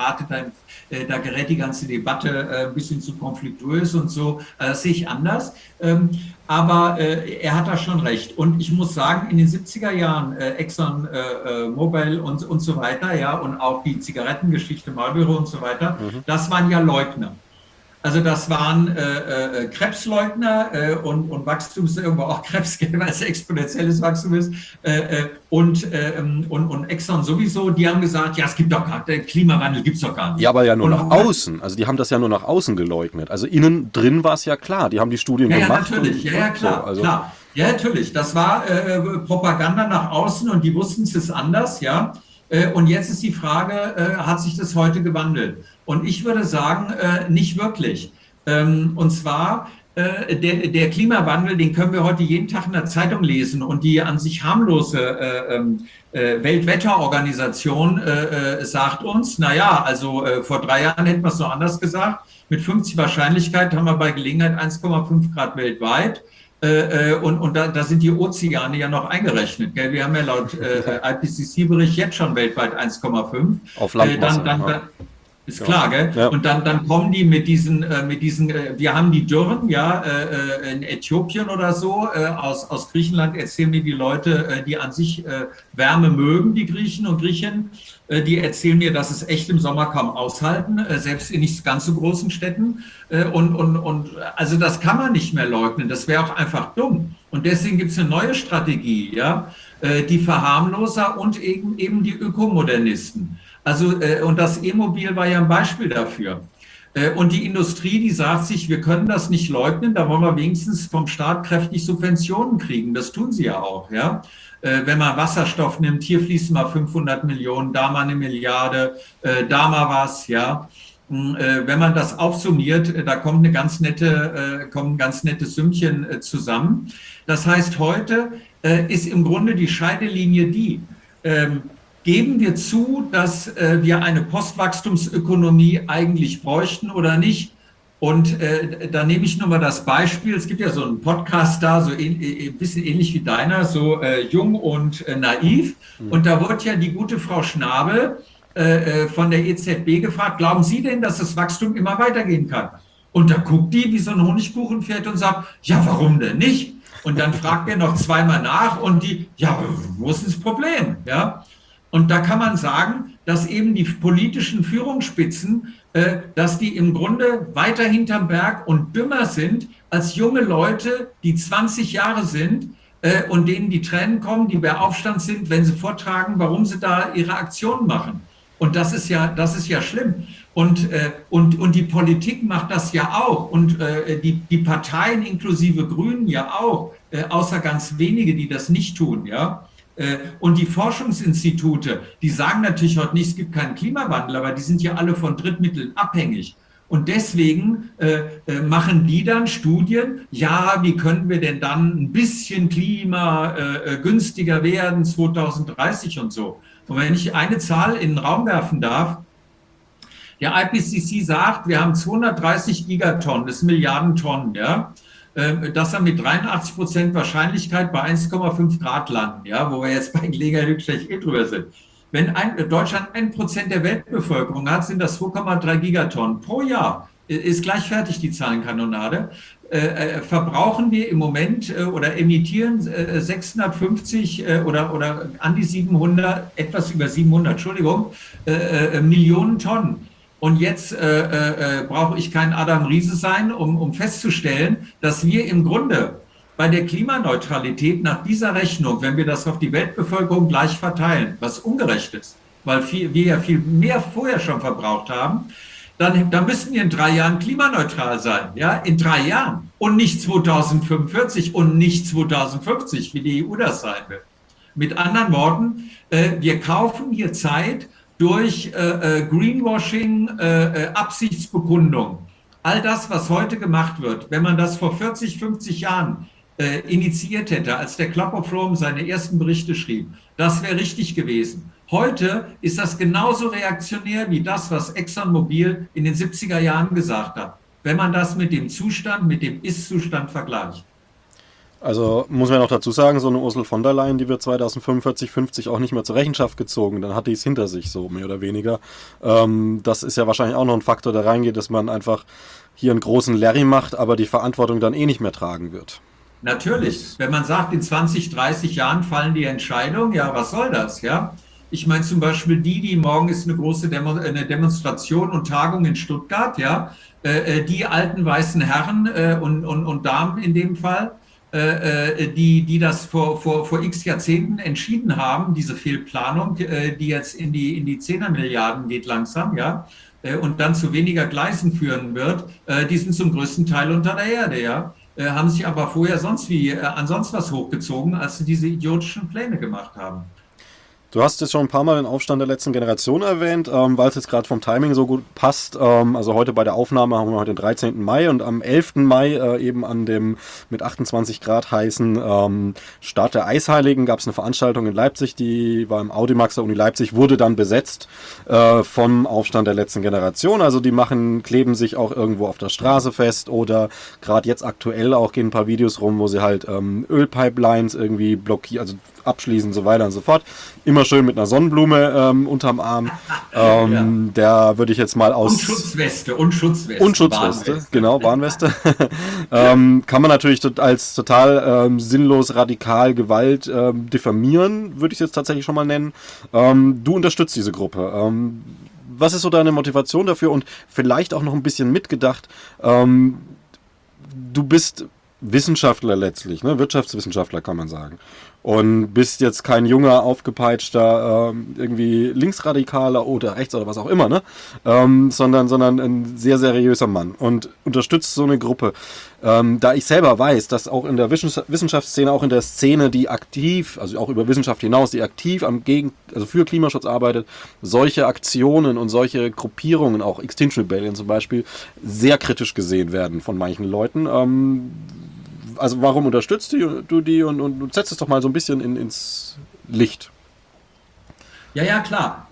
da gerät die ganze Debatte ein bisschen zu konfliktuös und so. Das sehe ich anders. Aber er hat da schon recht. Und ich muss sagen, in den 70er Jahren, Exxon Mobil und so weiter, ja, und auch die Zigarettengeschichte, Marlboro und so weiter, das waren ja Leugner. Also das waren Krebsleugner und Wachstum ist irgendwo auch Krebs, weil es exponentielles Wachstum ist. Und Exxon sowieso, die haben gesagt, ja, es gibt doch gar den Klimawandel, gibt es doch gar nicht. Ja, aber ja nur nach außen. Also die haben das ja nur nach außen geleugnet. Also innen drin war es ja klar. Die haben die Studien gemacht. Ja, natürlich. Ja, klar, so, also klar. Ja, natürlich. Das war Propaganda nach außen und die wussten es ist anders, ja. Und jetzt ist die Frage, hat sich das heute gewandelt? Und ich würde sagen, nicht wirklich. Und zwar, der Klimawandel, den können wir heute jeden Tag in der Zeitung lesen und die an sich harmlose Weltwetterorganisation sagt uns, naja, also vor 3 Jahren hätten wir es noch anders gesagt, mit 50 Wahrscheinlichkeit haben wir bei Gelegenheit 1,5 Grad weltweit. Und da sind die Ozeane ja noch eingerechnet. Gell? Wir haben ja laut IPCC-Bericht jetzt schon weltweit 1,5. Auf Landmasse. Ist klar, gell? Ja. Und dann kommen die mit diesen, wir haben die Dürren, ja, in Äthiopien oder so, aus Griechenland erzählen mir die Leute, die an sich Wärme mögen, die Griechen und Griechinnen, die erzählen mir, dass es echt im Sommer kaum aushalten, selbst in nicht ganz so großen Städten. Und also das kann man nicht mehr leugnen, das wäre auch einfach dumm. Und deswegen gibt es eine neue Strategie, ja, die Verharmloser und eben die Ökomodernisten. Also, und das E-Mobil war ja ein Beispiel dafür. Und die Industrie, die sagt sich, wir können das nicht leugnen, da wollen wir wenigstens vom Staat kräftig Subventionen kriegen. Das tun sie ja auch, ja. Wenn man Wasserstoff nimmt, hier fließen mal 500 Millionen, da mal 1 Milliarde, da mal was, ja. Wenn man das aufsummiert, da kommt ein ganz nettes Sümmchen zusammen. Das heißt, heute ist im Grunde die Scheidelinie die, geben wir zu, dass wir eine Postwachstumsökonomie eigentlich bräuchten oder nicht? Und da nehme ich nur mal das Beispiel. Es gibt ja so einen Podcast da, so ein bisschen ähnlich wie deiner, so jung und naiv. Und da wurde ja die gute Frau Schnabel von der EZB gefragt, glauben Sie denn, dass das Wachstum immer weitergehen kann? Und da guckt die wie so ein Honigkuchenpferd und sagt, ja, warum denn nicht? Und dann fragt er noch zweimal nach und die, ja, wo ist das Problem? Ja. Und da kann man sagen, dass eben die politischen Führungsspitzen, dass die im Grunde weiter hinterm Berg und dümmer sind als junge Leute, die 20 Jahre sind und denen die Tränen kommen, die bei Aufstand sind, wenn sie vortragen, warum sie da ihre Aktionen machen. Und das ist ja schlimm. Und die Politik macht das ja auch. Und die Parteien inklusive Grünen ja auch, außer ganz wenige, die das nicht tun, ja. Und die Forschungsinstitute, die sagen natürlich heute nicht, es gibt keinen Klimawandel, aber die sind ja alle von Drittmitteln abhängig. Und deswegen machen die dann Studien, ja, wie können wir denn dann ein bisschen klimagünstiger werden, 2030 und so. Und wenn ich eine Zahl in den Raum werfen darf, der IPCC sagt, wir haben 230 Gigatonnen, das sind Milliarden Tonnen, ja, dass wir mit 83% Wahrscheinlichkeit bei 1,5 Grad landen, ja, wo wir jetzt bei Gelegenheit schlecht drüber sind. Wenn Deutschland 1% der Weltbevölkerung hat, sind das 2,3 Gigatonnen pro Jahr. Ist gleich fertig, die Zahlenkanonade. Verbrauchen wir im Moment oder emittieren 650 oder an die 700, etwas über 700, Entschuldigung, Millionen Tonnen. Und jetzt brauche ich kein Adam Riese sein, um festzustellen, dass wir im Grunde bei der Klimaneutralität nach dieser Rechnung, wenn wir das auf die Weltbevölkerung gleich verteilen, was ungerecht ist, weil wir ja viel mehr vorher schon verbraucht haben, dann müssten wir in 3 Jahren klimaneutral sein, ja, in 3 Jahren und nicht 2045 und nicht 2050, wie die EU das sein will. Mit anderen Worten, wir kaufen hier Zeit durch Greenwashing, Absichtsbekundung. All das, was heute gemacht wird, wenn man das vor 40, 50 Jahren initiiert hätte, als der Club of Rome seine ersten Berichte schrieb, das wäre richtig gewesen. Heute ist das genauso reaktionär wie das, was ExxonMobil in den 70er Jahren gesagt hat, wenn man das mit dem Zustand, mit dem Ist-Zustand vergleicht. Also muss man auch dazu sagen, so eine Ursula von der Leyen, die wird 2045, 50 auch nicht mehr zur Rechenschaft gezogen. Dann hat die es hinter sich, so mehr oder weniger. Das ist ja wahrscheinlich auch noch ein Faktor, der reingeht, dass man einfach hier einen großen Larry macht, aber die Verantwortung dann eh nicht mehr tragen wird. Natürlich. Wenn man sagt, in 20, 30 Jahren fallen die Entscheidungen, ja, was soll das, ja? Ich meine zum Beispiel die morgen ist eine große eine Demonstration und Tagung in Stuttgart, ja, die alten weißen Herren und Damen in dem Fall, die das vor x Jahrzehnten entschieden haben, diese Fehlplanung, die jetzt in die 10er Milliarden geht langsam, ja, und dann zu weniger Gleisen führen wird, die sind zum größten Teil unter der Erde, ja, haben sich aber vorher an sonst was hochgezogen, als sie diese idiotischen Pläne gemacht haben. Du hast jetzt schon ein paar Mal den Aufstand der letzten Generation erwähnt, weil es jetzt gerade vom Timing so gut passt. Also heute bei der Aufnahme haben wir heute den 13. Mai und am 11. Mai eben an dem mit 28 Grad heißen Start der Eisheiligen gab es eine Veranstaltung in Leipzig, die war im Audimax der Uni Leipzig, wurde dann besetzt vom Aufstand der letzten Generation. Also die kleben sich auch irgendwo auf der Straße fest oder gerade jetzt aktuell auch gehen ein paar Videos rum, wo sie halt Ölpipelines irgendwie blockieren, also abschließen und so weiter und so fort. Immer schön mit einer Sonnenblume unterm Arm. Ja. Der würde ich jetzt mal aus... Und Schutzweste, und Schutzweste. Und Schutzweste, Warnweste. Genau, Warnweste. Kann man natürlich als total sinnlos, radikal Gewalt diffamieren, würde ich es jetzt tatsächlich schon mal nennen. Du unterstützt diese Gruppe. Was ist so deine Motivation dafür? Und vielleicht auch noch ein bisschen mitgedacht, du bist Wissenschaftler letztlich, ne? Wirtschaftswissenschaftler kann man sagen. Und bist jetzt kein junger, aufgepeitschter, irgendwie Linksradikaler oder rechts oder was auch immer, ne? Sondern ein sehr seriöser Mann und unterstützt so eine Gruppe. Da ich selber weiß, dass auch in der Wissenschaftsszene, auch in der Szene, die aktiv, also auch über Wissenschaft hinaus, die aktiv also für Klimaschutz arbeitet, solche Aktionen und solche Gruppierungen, auch Extinction Rebellion zum Beispiel, sehr kritisch gesehen werden von manchen Leuten. Also warum unterstützt du die und setzt es doch mal so ein bisschen ins Licht? Ja, ja, klar.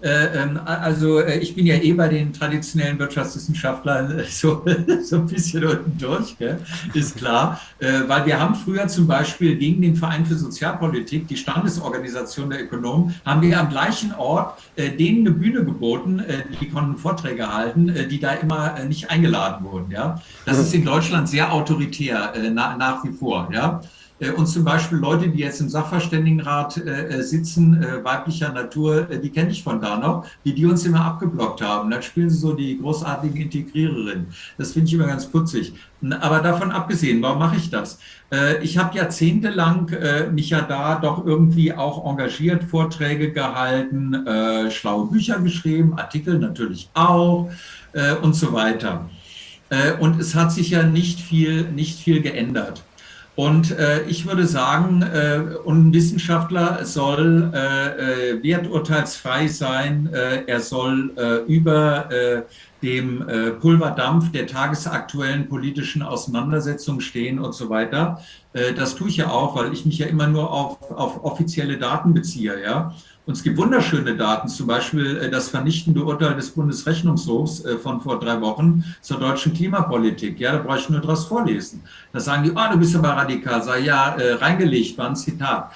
Ich bin ja bei den traditionellen Wirtschaftswissenschaftlern so ein bisschen unten durch, gell? Ist klar. Weil wir haben früher zum Beispiel gegen den Verein für Sozialpolitik, die Standesorganisation der Ökonomen, haben wir am gleichen Ort denen eine Bühne geboten, die konnten Vorträge halten, die da immer nicht eingeladen wurden. Ja? Das ist in Deutschland sehr autoritär, nach wie vor. Ja? Und zum Beispiel Leute, die jetzt im Sachverständigenrat sitzen, weiblicher Natur, die kenne ich von da noch, die uns immer abgeblockt haben. Dann spielen sie so die großartigen Integriererinnen. Das finde ich immer ganz putzig. Aber davon abgesehen, warum mache ich das? Ich habe jahrzehntelang mich ja da doch irgendwie auch engagiert, Vorträge gehalten, schlaue Bücher geschrieben, Artikel natürlich auch und so weiter. Und es hat sich ja nicht viel geändert. Und ich würde sagen, ein Wissenschaftler soll werturteilsfrei sein, er soll über dem Pulverdampf der tagesaktuellen politischen Auseinandersetzung stehen und so weiter. Das tue ich ja auch, weil ich mich ja immer nur auf offizielle Daten beziehe, ja. Und es gibt wunderschöne Daten, zum Beispiel das vernichtende Urteil des Bundesrechnungshofs von vor 3 Wochen zur deutschen Klimapolitik. Ja, da brauche ich nur draus vorlesen. Da sagen die, du bist aber radikal. Sag ja, reingelegt, war ein Zitat.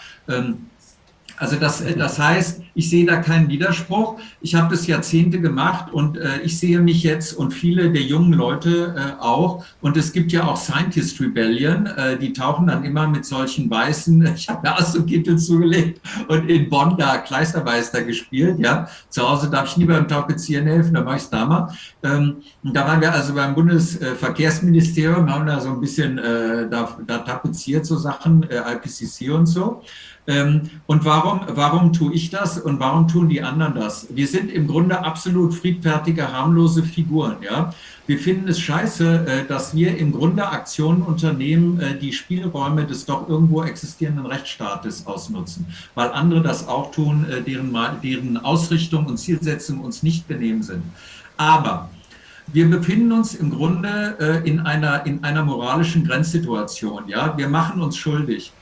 Also das heißt, ich sehe da keinen Widerspruch. Ich habe das Jahrzehnte gemacht und ich sehe mich jetzt und viele der jungen Leute auch. Und es gibt ja auch Scientist Rebellion, die tauchen dann immer mit solchen weißen, ich habe mir Astro-Kittel zugelegt und in Bonn da Kleistermeister gespielt. Ja, zu Hause darf ich nie beim Tapezieren helfen, da mache ich es da mal. Und da waren wir also beim Bundesverkehrsministerium, haben da so ein bisschen da tapeziert, so Sachen, IPCC und so. Und warum tue ich das und warum tun die anderen das? Wir sind im Grunde absolut friedfertige, harmlose Figuren. Ja? Wir finden es scheiße, dass wir im Grunde Aktionen unternehmen, die Spielräume des doch irgendwo existierenden Rechtsstaates ausnutzen, weil andere das auch tun, deren Ausrichtung und Zielsetzung uns nicht benehmen sind. Aber wir befinden uns im Grunde in einer moralischen Grenzsituation. Ja? Wir machen uns schuldig.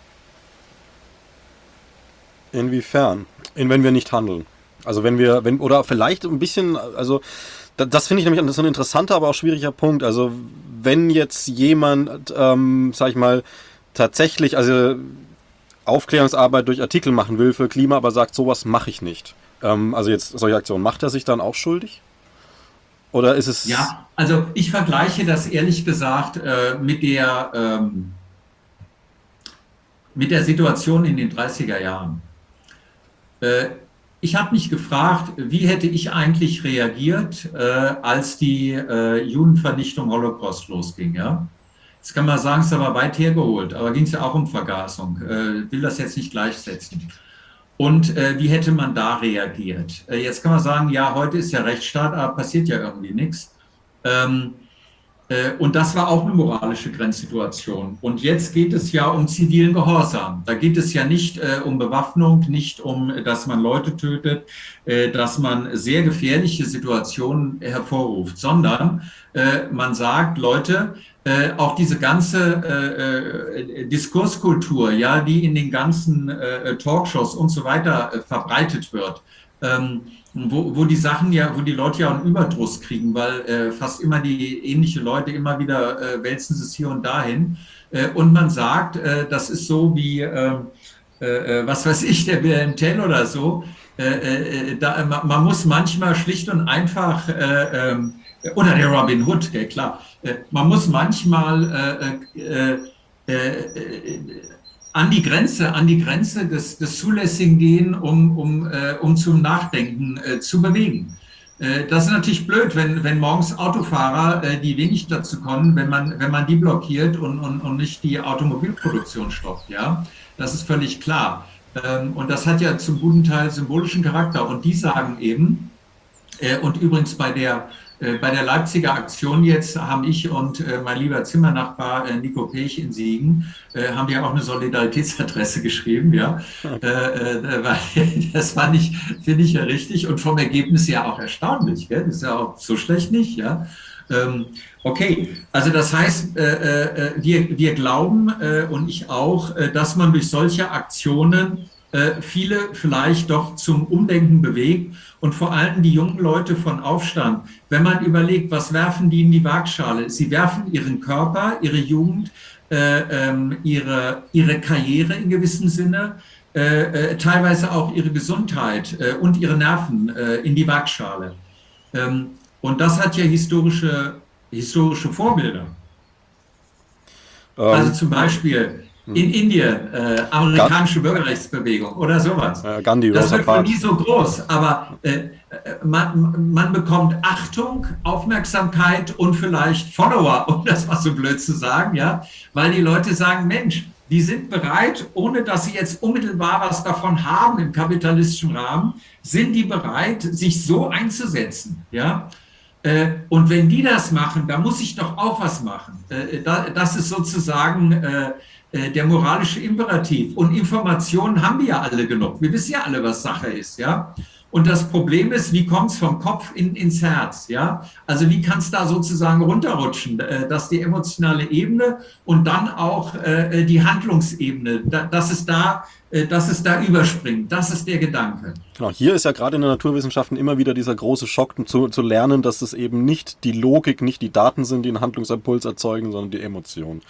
Inwiefern? Wenn wir nicht handeln. Also oder vielleicht ein bisschen, also das finde ich nämlich so ein interessanter, aber auch schwieriger Punkt. Also wenn jetzt jemand, sag ich mal, tatsächlich, also Aufklärungsarbeit durch Artikel machen will für Klima, aber sagt, sowas mache ich nicht. Also jetzt solche Aktionen, macht er sich dann auch schuldig? Oder ist es... Ja, also ich vergleiche das ehrlich gesagt mit der Situation in den 30er Jahren. Ich habe mich gefragt, wie hätte ich eigentlich reagiert, als die Judenvernichtung Holocaust losging. Ja? Jetzt kann man sagen, es ist aber weit hergeholt, aber ging es ja auch um Vergasung. Will das jetzt nicht gleichsetzen. Und wie hätte man da reagiert? Jetzt kann man sagen, ja, heute ist ja Rechtsstaat, aber passiert ja irgendwie nichts. Und das war auch eine moralische Grenzsituation. Und jetzt geht es ja um zivilen Gehorsam. Da geht es ja nicht um Bewaffnung, nicht um, dass man Leute tötet, dass man sehr gefährliche Situationen hervorruft, sondern man sagt, Leute, auch diese ganze Diskurskultur, ja, die in den ganzen Talkshows und so weiter verbreitet wird, wo die Sachen ja, wo die Leute ja einen Überdruss kriegen, weil fast immer die ähnliche Leute immer wieder wälzen sie es hier und dahin. Und man sagt, das ist so wie, was weiß ich, der Wilhelm Tell oder so. Man muss manchmal schlicht und einfach, oder der Robin Hood, klar, man muss manchmal an die Grenze des Zulässigen gehen, um zum Nachdenken zu bewegen. Das ist natürlich blöd, wenn morgens Autofahrer, die wenig dazu kommen, wenn man die blockiert und nicht die Automobilproduktion stoppt. Ja? Das ist völlig klar. Und das hat ja zum guten Teil symbolischen Charakter. Und die sagen eben, und übrigens bei der Leipziger Aktion jetzt haben ich und mein lieber Zimmernachbar Nico Pech in Siegen, haben wir auch eine Solidaritätsadresse geschrieben, ja. Das finde ich ja richtig und vom Ergebnis ja auch erstaunlich, gell? Das ist ja auch so schlecht nicht, ja. Okay, also das heißt, wir glauben und ich auch, dass man durch solche Aktionen viele vielleicht doch zum Umdenken bewegt und vor allem die jungen Leute von Aufstand. Wenn man überlegt, was werfen die in die Waagschale? Sie werfen ihren Körper, ihre Jugend, ihre Karriere in gewissem Sinne, teilweise auch ihre Gesundheit und ihre Nerven in die Waagschale. Und das hat ja historische Vorbilder. Also zum Beispiel in Indien, amerikanische Bürgerrechtsbewegung oder sowas. Gandhi, das wird wohl nie so groß, aber man bekommt Achtung, Aufmerksamkeit und vielleicht Follower, um das mal so blöd zu sagen, ja, weil die Leute sagen, Mensch, die sind bereit, ohne dass sie jetzt unmittelbar was davon haben im kapitalistischen Rahmen, sind die bereit, sich so einzusetzen, ja. Und wenn die das machen, da muss ich doch auch was machen. Das ist sozusagen der moralische Imperativ. Und Informationen haben wir ja alle genug. Wir wissen ja alle, was Sache ist, ja. Und das Problem ist, wie kommt es vom Kopf ins Herz, ja? Also wie kann es da sozusagen runterrutschen, dass die emotionale Ebene und dann auch die Handlungsebene, dass es da überspringt. Das ist der Gedanke. Genau, hier ist ja gerade in den Naturwissenschaften immer wieder dieser große Schock zu lernen, dass es eben nicht die Logik, nicht die Daten sind, die einen Handlungsimpuls erzeugen, sondern die Emotionen.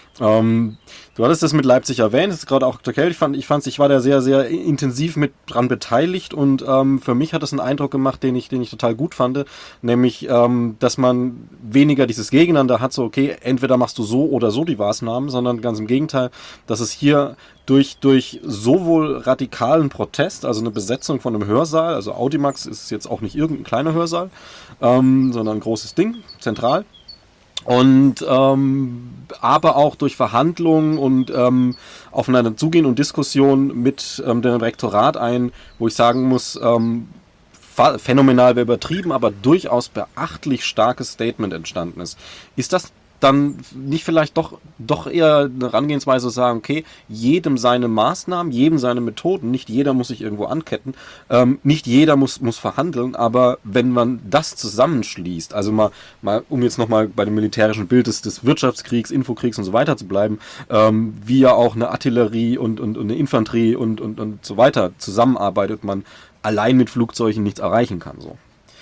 Du hattest das mit Leipzig erwähnt, das ist gerade auch aktuell. Ich war da sehr, sehr intensiv mit dran beteiligt und für mich hat es einen Eindruck gemacht, den ich total gut fand, nämlich, dass man weniger dieses Gegeneinander hat, so okay, entweder machst du so oder so die Maßnahmen, sondern ganz im Gegenteil, dass es hier durch sowohl radikalen Protest, also eine Besetzung von einem Hörsaal, also Audimax ist jetzt auch nicht irgendein kleiner Hörsaal, sondern ein großes Ding, zentral. Und aber auch durch Verhandlungen und aufeinander zugehen und Diskussionen mit dem Rektorat wo ich sagen muss, phänomenal wäre übertrieben, aber durchaus beachtlich starkes Statement entstanden ist. Ist das dann nicht vielleicht doch eher eine Herangehensweise zu sagen, okay, jedem seine Maßnahmen, jedem seine Methoden, nicht jeder muss sich irgendwo anketten, nicht jeder muss verhandeln, aber wenn man das zusammenschließt, also mal um jetzt nochmal bei dem militärischen Bild des Wirtschaftskriegs, Infokriegs und so weiter zu bleiben, wie ja auch eine Artillerie und eine Infanterie und so weiter zusammenarbeitet, man allein mit Flugzeugen nichts erreichen kann, so.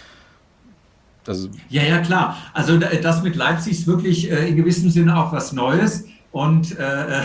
Also ja, klar. Also das mit Leipzig ist wirklich in gewissem Sinne auch was Neues. Und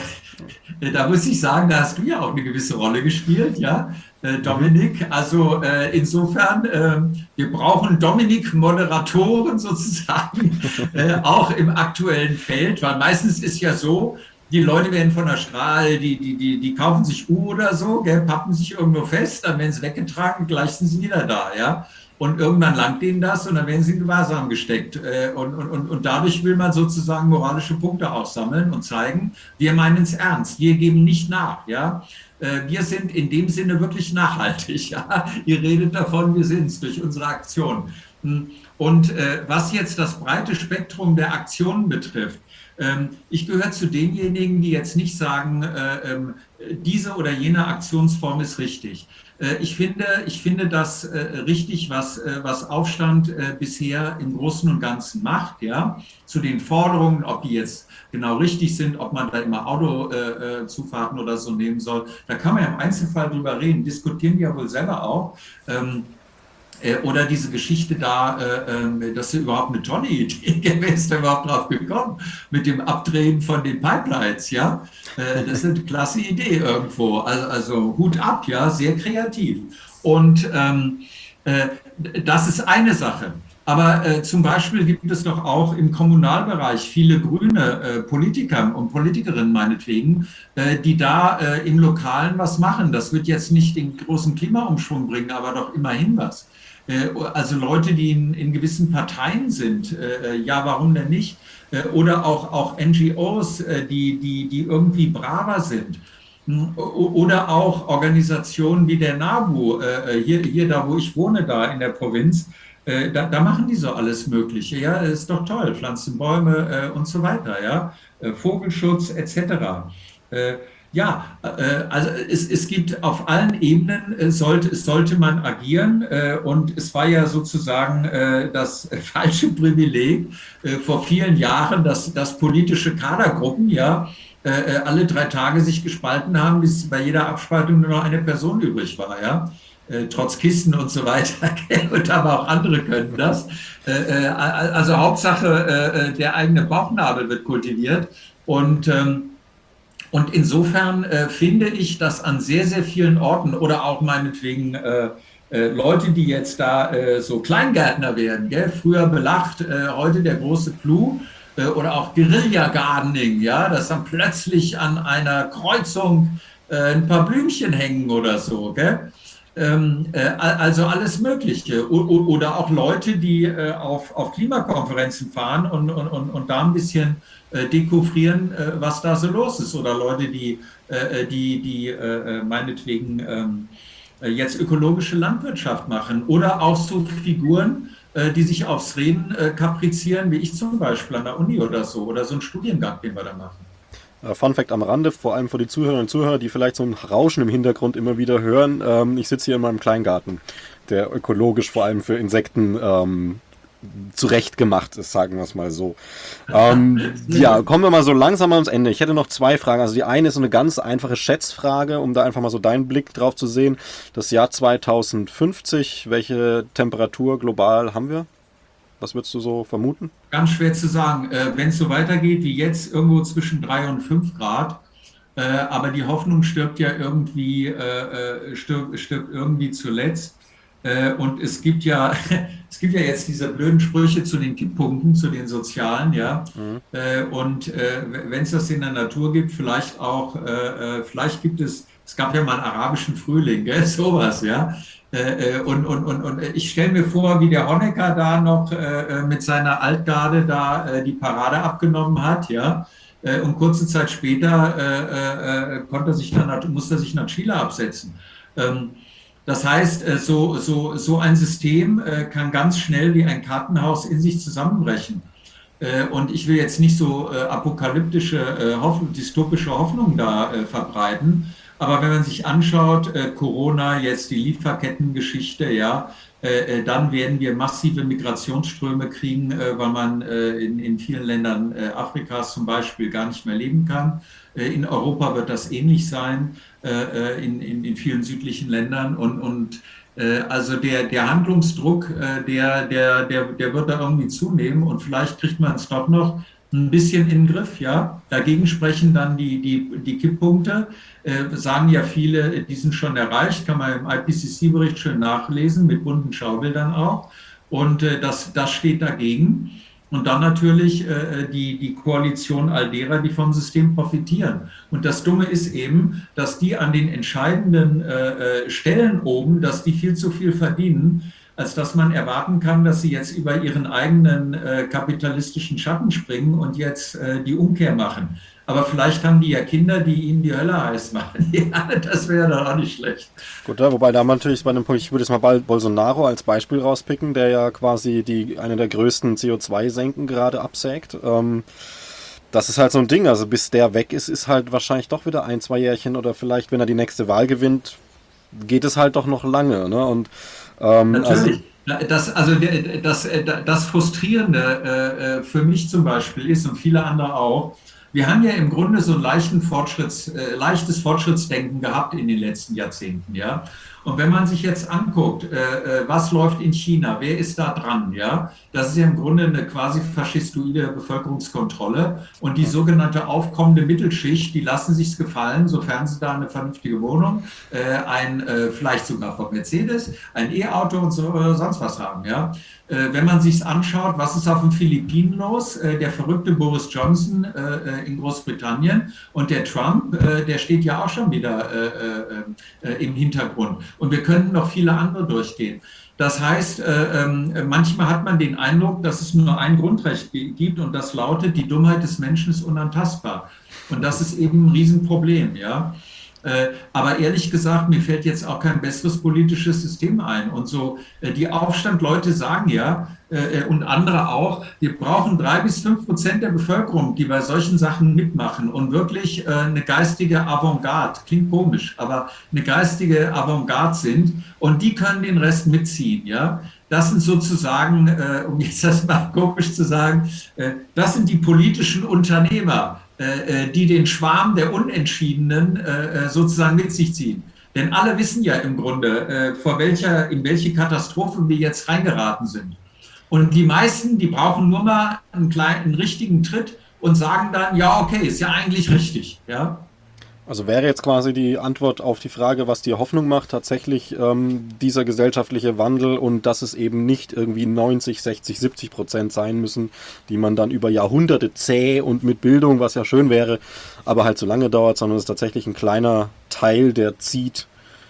da muss ich sagen, da hast du ja auch eine gewisse Rolle gespielt, ja, Dominik. Also insofern, wir brauchen Dominik-Moderatoren sozusagen, auch im aktuellen Feld, weil meistens ist ja so, die Leute werden von der Strahl, die kaufen sich oder so, gell, pappen sich irgendwo fest, dann werden sie weggetragen, gleich sind sie wieder da, ja. Und irgendwann langt denen das und dann werden sie in Gewahrsam gesteckt. Und dadurch will man sozusagen moralische Punkte aussammeln und zeigen, wir meinen es ernst, wir geben nicht nach. Ja? Wir sind in dem Sinne wirklich nachhaltig. Ja? Ihr redet davon, wir sind es durch unsere Aktion. Und was jetzt das breite Spektrum der Aktionen betrifft, ich gehöre zu denjenigen, die jetzt nicht sagen, diese oder jene Aktionsform ist richtig. Ich finde das richtig, was Aufstand bisher im Großen und Ganzen macht, ja, zu den Forderungen, ob die jetzt genau richtig sind, ob man da immer Autozufahrten oder so nehmen soll. Da kann man ja im Einzelfall drüber reden, diskutieren die ja wohl selber auch. Oder diese Geschichte da, dass sie überhaupt eine tolle Idee, wer ist da überhaupt drauf gekommen, mit dem Abdrehen von den Pipelines, ja? Das ist eine klasse Idee irgendwo, also Hut ab, ja, sehr kreativ. Und das ist eine Sache. Aber zum Beispiel gibt es doch auch im Kommunalbereich viele grüne Politiker und Politikerinnen meinetwegen, die da im Lokalen was machen. Das wird jetzt nicht den großen Klimaumschwung bringen, aber doch immerhin was. Also Leute, die in gewissen Parteien sind, ja, warum denn nicht? Oder auch NGOs, die irgendwie braver sind. Oder auch Organisationen wie der NABU, hier da, wo ich wohne, da in der Provinz, da machen die so alles Mögliche. Ja, ist doch toll, Pflanzen, Bäume und so weiter, ja, Vogelschutz etc. Ja, also es gibt auf allen Ebenen, sollte man agieren und es war ja sozusagen das falsche Privileg vor vielen Jahren, dass politische Kadergruppen ja alle 3 Tage sich gespalten haben, bis bei jeder Abspaltung nur noch eine Person übrig war, ja. Trotz Kisten und so weiter. Und aber auch andere können das. Also Hauptsache, der eigene Bauchnabel wird kultiviert. Und insofern finde ich, dass an sehr, sehr vielen Orten oder auch meinetwegen Leute, die jetzt da so Kleingärtner werden, gell? Früher belacht, heute der große Clou, oder auch Guerilla Gardening, ja, dass dann plötzlich an einer Kreuzung ein paar Blümchen hängen oder so, gell? Also alles Mögliche. Oder auch Leute, die auf Klimakonferenzen fahren und da ein bisschen dekouvrieren, was da so los ist. Oder Leute, die meinetwegen jetzt ökologische Landwirtschaft machen. Oder auch so Figuren, die sich aufs Reden kaprizieren, wie ich zum Beispiel an der Uni oder so. Oder so ein Studiengang, den wir da machen. Fun Fact am Rande, vor allem für die Zuhörerinnen und Zuhörer, die vielleicht so ein Rauschen im Hintergrund immer wieder hören. Ich sitze hier in meinem Kleingarten, der ökologisch vor allem für Insekten zurecht gemacht ist, sagen wir es mal so. Ja, kommen wir mal so langsam ans Ende. Ich hätte noch 2 Fragen. Also die eine ist so eine ganz einfache Schätzfrage, um da einfach mal so deinen Blick drauf zu sehen. Das Jahr 2050, welche Temperatur global haben wir? Was würdest du so vermuten? Ganz schwer zu sagen. Wenn es so weitergeht wie jetzt, irgendwo zwischen 3 und 5 Grad. Aber die Hoffnung stirbt ja irgendwie, stirbt irgendwie zuletzt. Und es gibt ja jetzt diese blöden Sprüche zu den Kipppunkten, zu den sozialen, ja. Und wenn es das in der Natur gibt, vielleicht auch, vielleicht gibt es gab ja mal einen arabischen Frühling, gell? Sowas, ja. Und ich stelle mir vor, wie der Honecker da noch mit seiner Altgarde da die Parade abgenommen hat, ja. Und kurze Zeit später musste er sich nach Chile absetzen. Das heißt, so ein System kann ganz schnell wie ein Kartenhaus in sich zusammenbrechen. Und ich will jetzt nicht so apokalyptische, dystopische Hoffnungen da verbreiten. Aber wenn man sich anschaut, Corona, jetzt die Lieferkettengeschichte, ja, dann werden wir massive Migrationsströme kriegen, weil man in vielen Ländern Afrikas zum Beispiel gar nicht mehr leben kann. In Europa wird das ähnlich sein, in vielen südlichen Ländern. Also der Handlungsdruck, der wird da irgendwie zunehmen und vielleicht kriegt man es doch noch ein bisschen in den Griff, ja. Dagegen sprechen dann die Kipppunkte, sagen ja viele, die sind schon erreicht, kann man im IPCC-Bericht schön nachlesen, mit bunten Schaubildern auch. Und das steht dagegen. Und dann natürlich die Koalition all derer, die vom System profitieren. Und das Dumme ist eben, dass die an den entscheidenden Stellen oben, dass die viel zu viel verdienen, als dass man erwarten kann, dass sie jetzt über ihren eigenen kapitalistischen Schatten springen und jetzt die Umkehr machen. Aber vielleicht haben die ja Kinder, die ihnen die Hölle heiß machen. Ja, das wäre doch auch nicht schlecht. Gut, ja, wobei da man natürlich bei dem Punkt, ich würde jetzt mal Bolsonaro als Beispiel rauspicken, der ja quasi eine der größten CO2-Senken gerade absägt. Das ist halt so ein Ding, also bis der weg ist, ist halt wahrscheinlich doch wieder 1, 2 Jährchen oder vielleicht, wenn er die nächste Wahl gewinnt, geht es halt doch noch lange. Ne? Und, Natürlich. Das Frustrierende für mich zum Beispiel ist und viele andere auch, wir haben ja im Grunde so ein leichtes Fortschrittsdenken gehabt in den letzten Jahrzehnten, ja. Und wenn man sich jetzt anguckt, was läuft in China, wer ist da dran, ja, das ist ja im Grunde eine quasi faschistoide Bevölkerungskontrolle und die sogenannte aufkommende Mittelschicht, die lassen sich's gefallen, sofern sie da eine vernünftige Wohnung, vielleicht sogar von Mercedes, ein E-Auto und so oder sonst was haben, ja. Wenn man sich's anschaut, was ist auf den Philippinen los? Der verrückte Boris Johnson in Großbritannien und der Trump, der steht ja auch schon wieder im Hintergrund. Und wir könnten noch viele andere durchgehen. Das heißt, manchmal hat man den Eindruck, dass es nur ein Grundrecht gibt und das lautet, die Dummheit des Menschen ist unantastbar. Und das ist eben ein Riesenproblem, ja. Aber ehrlich gesagt, mir fällt jetzt auch kein besseres politisches System ein. Und so die Aufstandleute sagen ja, und andere auch, wir brauchen 3-5% der Bevölkerung, die bei solchen Sachen mitmachen und wirklich eine geistige Avantgarde, klingt komisch, aber eine geistige Avantgarde sind und die können den Rest mitziehen, ja. Das sind sozusagen, um jetzt das mal komisch zu sagen, das sind die politischen Unternehmer, die den Schwarm der Unentschiedenen sozusagen mit sich ziehen. Denn alle wissen ja im Grunde, in welche Katastrophe wir jetzt reingeraten sind. Und die meisten, die brauchen nur mal einen richtigen Tritt und sagen dann, ja, okay, ist ja eigentlich richtig. Ja? Also wäre jetzt quasi die Antwort auf die Frage, was dir Hoffnung macht, tatsächlich dieser gesellschaftliche Wandel und dass es eben nicht irgendwie 90, 60, 70% sein müssen, die man dann über Jahrhunderte zäh und mit Bildung, was ja schön wäre, aber halt so lange dauert, sondern es ist tatsächlich ein kleiner Teil, der zieht,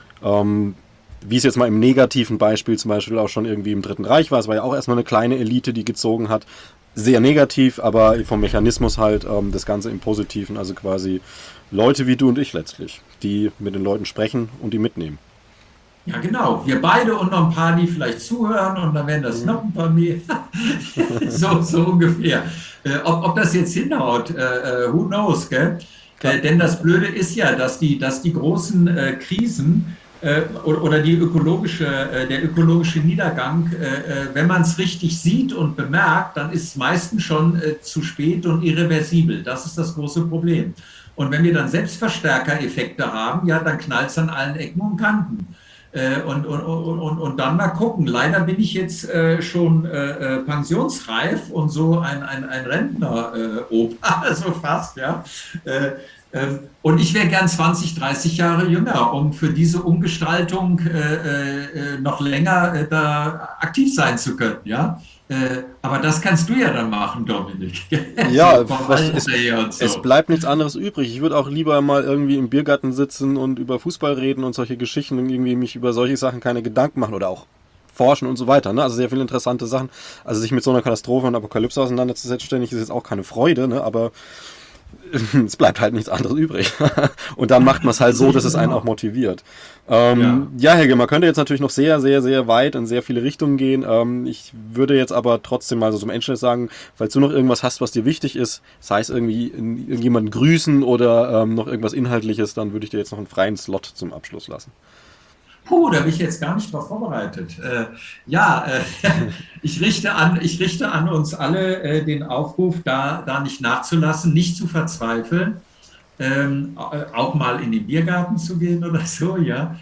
wie es jetzt mal im negativen Beispiel zum Beispiel auch schon irgendwie im Dritten Reich war. Es war ja auch erstmal eine kleine Elite, die gezogen hat. Sehr negativ, aber vom Mechanismus halt das Ganze im Positiven, also quasi Leute wie du und ich letztlich, die mit den Leuten sprechen und die mitnehmen. Ja, genau. Wir beide und noch ein paar, die vielleicht zuhören und dann werden das noch ein paar mehr. so ungefähr. Ob das jetzt hinhaut, who knows, gell? Denn das Blöde ist ja, dass die großen Krisen oder der ökologische Niedergang, wenn man es richtig sieht und bemerkt, dann ist es meistens schon zu spät und irreversibel. Das ist das große Problem. Und wenn wir dann Selbstverstärkereffekte haben, ja, dann knallt es an allen Ecken und Kanten. Und dann mal gucken. Leider bin ich jetzt schon pensionsreif und so ein Rentner-Opa, so fast, ja. Und ich wäre gern 20, 30 Jahre jünger, um für diese Umgestaltung noch länger da aktiv sein zu können, ja. Aber das kannst du ja dann machen, Dominik. Ja, es bleibt nichts anderes übrig. Ich würde auch lieber mal irgendwie im Biergarten sitzen und über Fußball reden und solche Geschichten und irgendwie mich über solche Sachen keine Gedanken machen oder auch forschen und so weiter. Ne? Also sehr viele interessante Sachen. Also sich mit so einer Katastrophe und Apokalypse auseinanderzusetzen ständig ist jetzt auch keine Freude, ne? Aber es bleibt halt nichts anderes übrig. Und dann macht man es halt so, dass es einen auch motiviert. Ja, Helge, man könnte jetzt natürlich noch sehr, sehr, sehr weit in sehr viele Richtungen gehen. Ich würde jetzt aber trotzdem mal so zum Endschluss sagen, falls du noch irgendwas hast, was dir wichtig ist, sei es irgendwie irgendjemanden grüßen oder noch irgendwas Inhaltliches, dann würde ich dir jetzt noch einen freien Slot zum Abschluss lassen. Da bin ich jetzt gar nicht drauf vorbereitet. Ich richte an uns alle den Aufruf, da nicht nachzulassen, nicht zu verzweifeln, auch mal in den Biergarten zu gehen oder so, ja.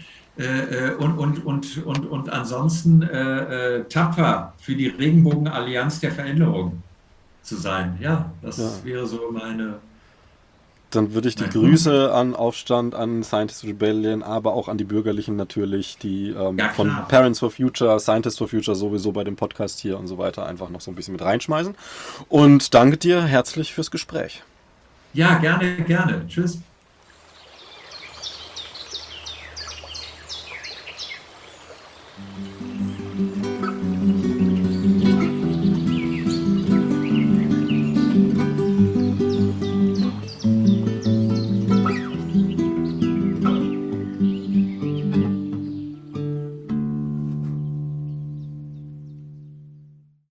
Und ansonsten tapfer für die Regenbogenallianz der Veränderung zu sein. Ja, das wäre so meine... Dann würde ich die Grüße an Aufstand, an Scientists for Rebellion, aber auch an die Bürgerlichen natürlich, die von Parents for Future, Scientists for Future sowieso bei dem Podcast hier und so weiter einfach noch so ein bisschen mit reinschmeißen. Und danke dir herzlich fürs Gespräch. Ja, gerne, gerne. Tschüss.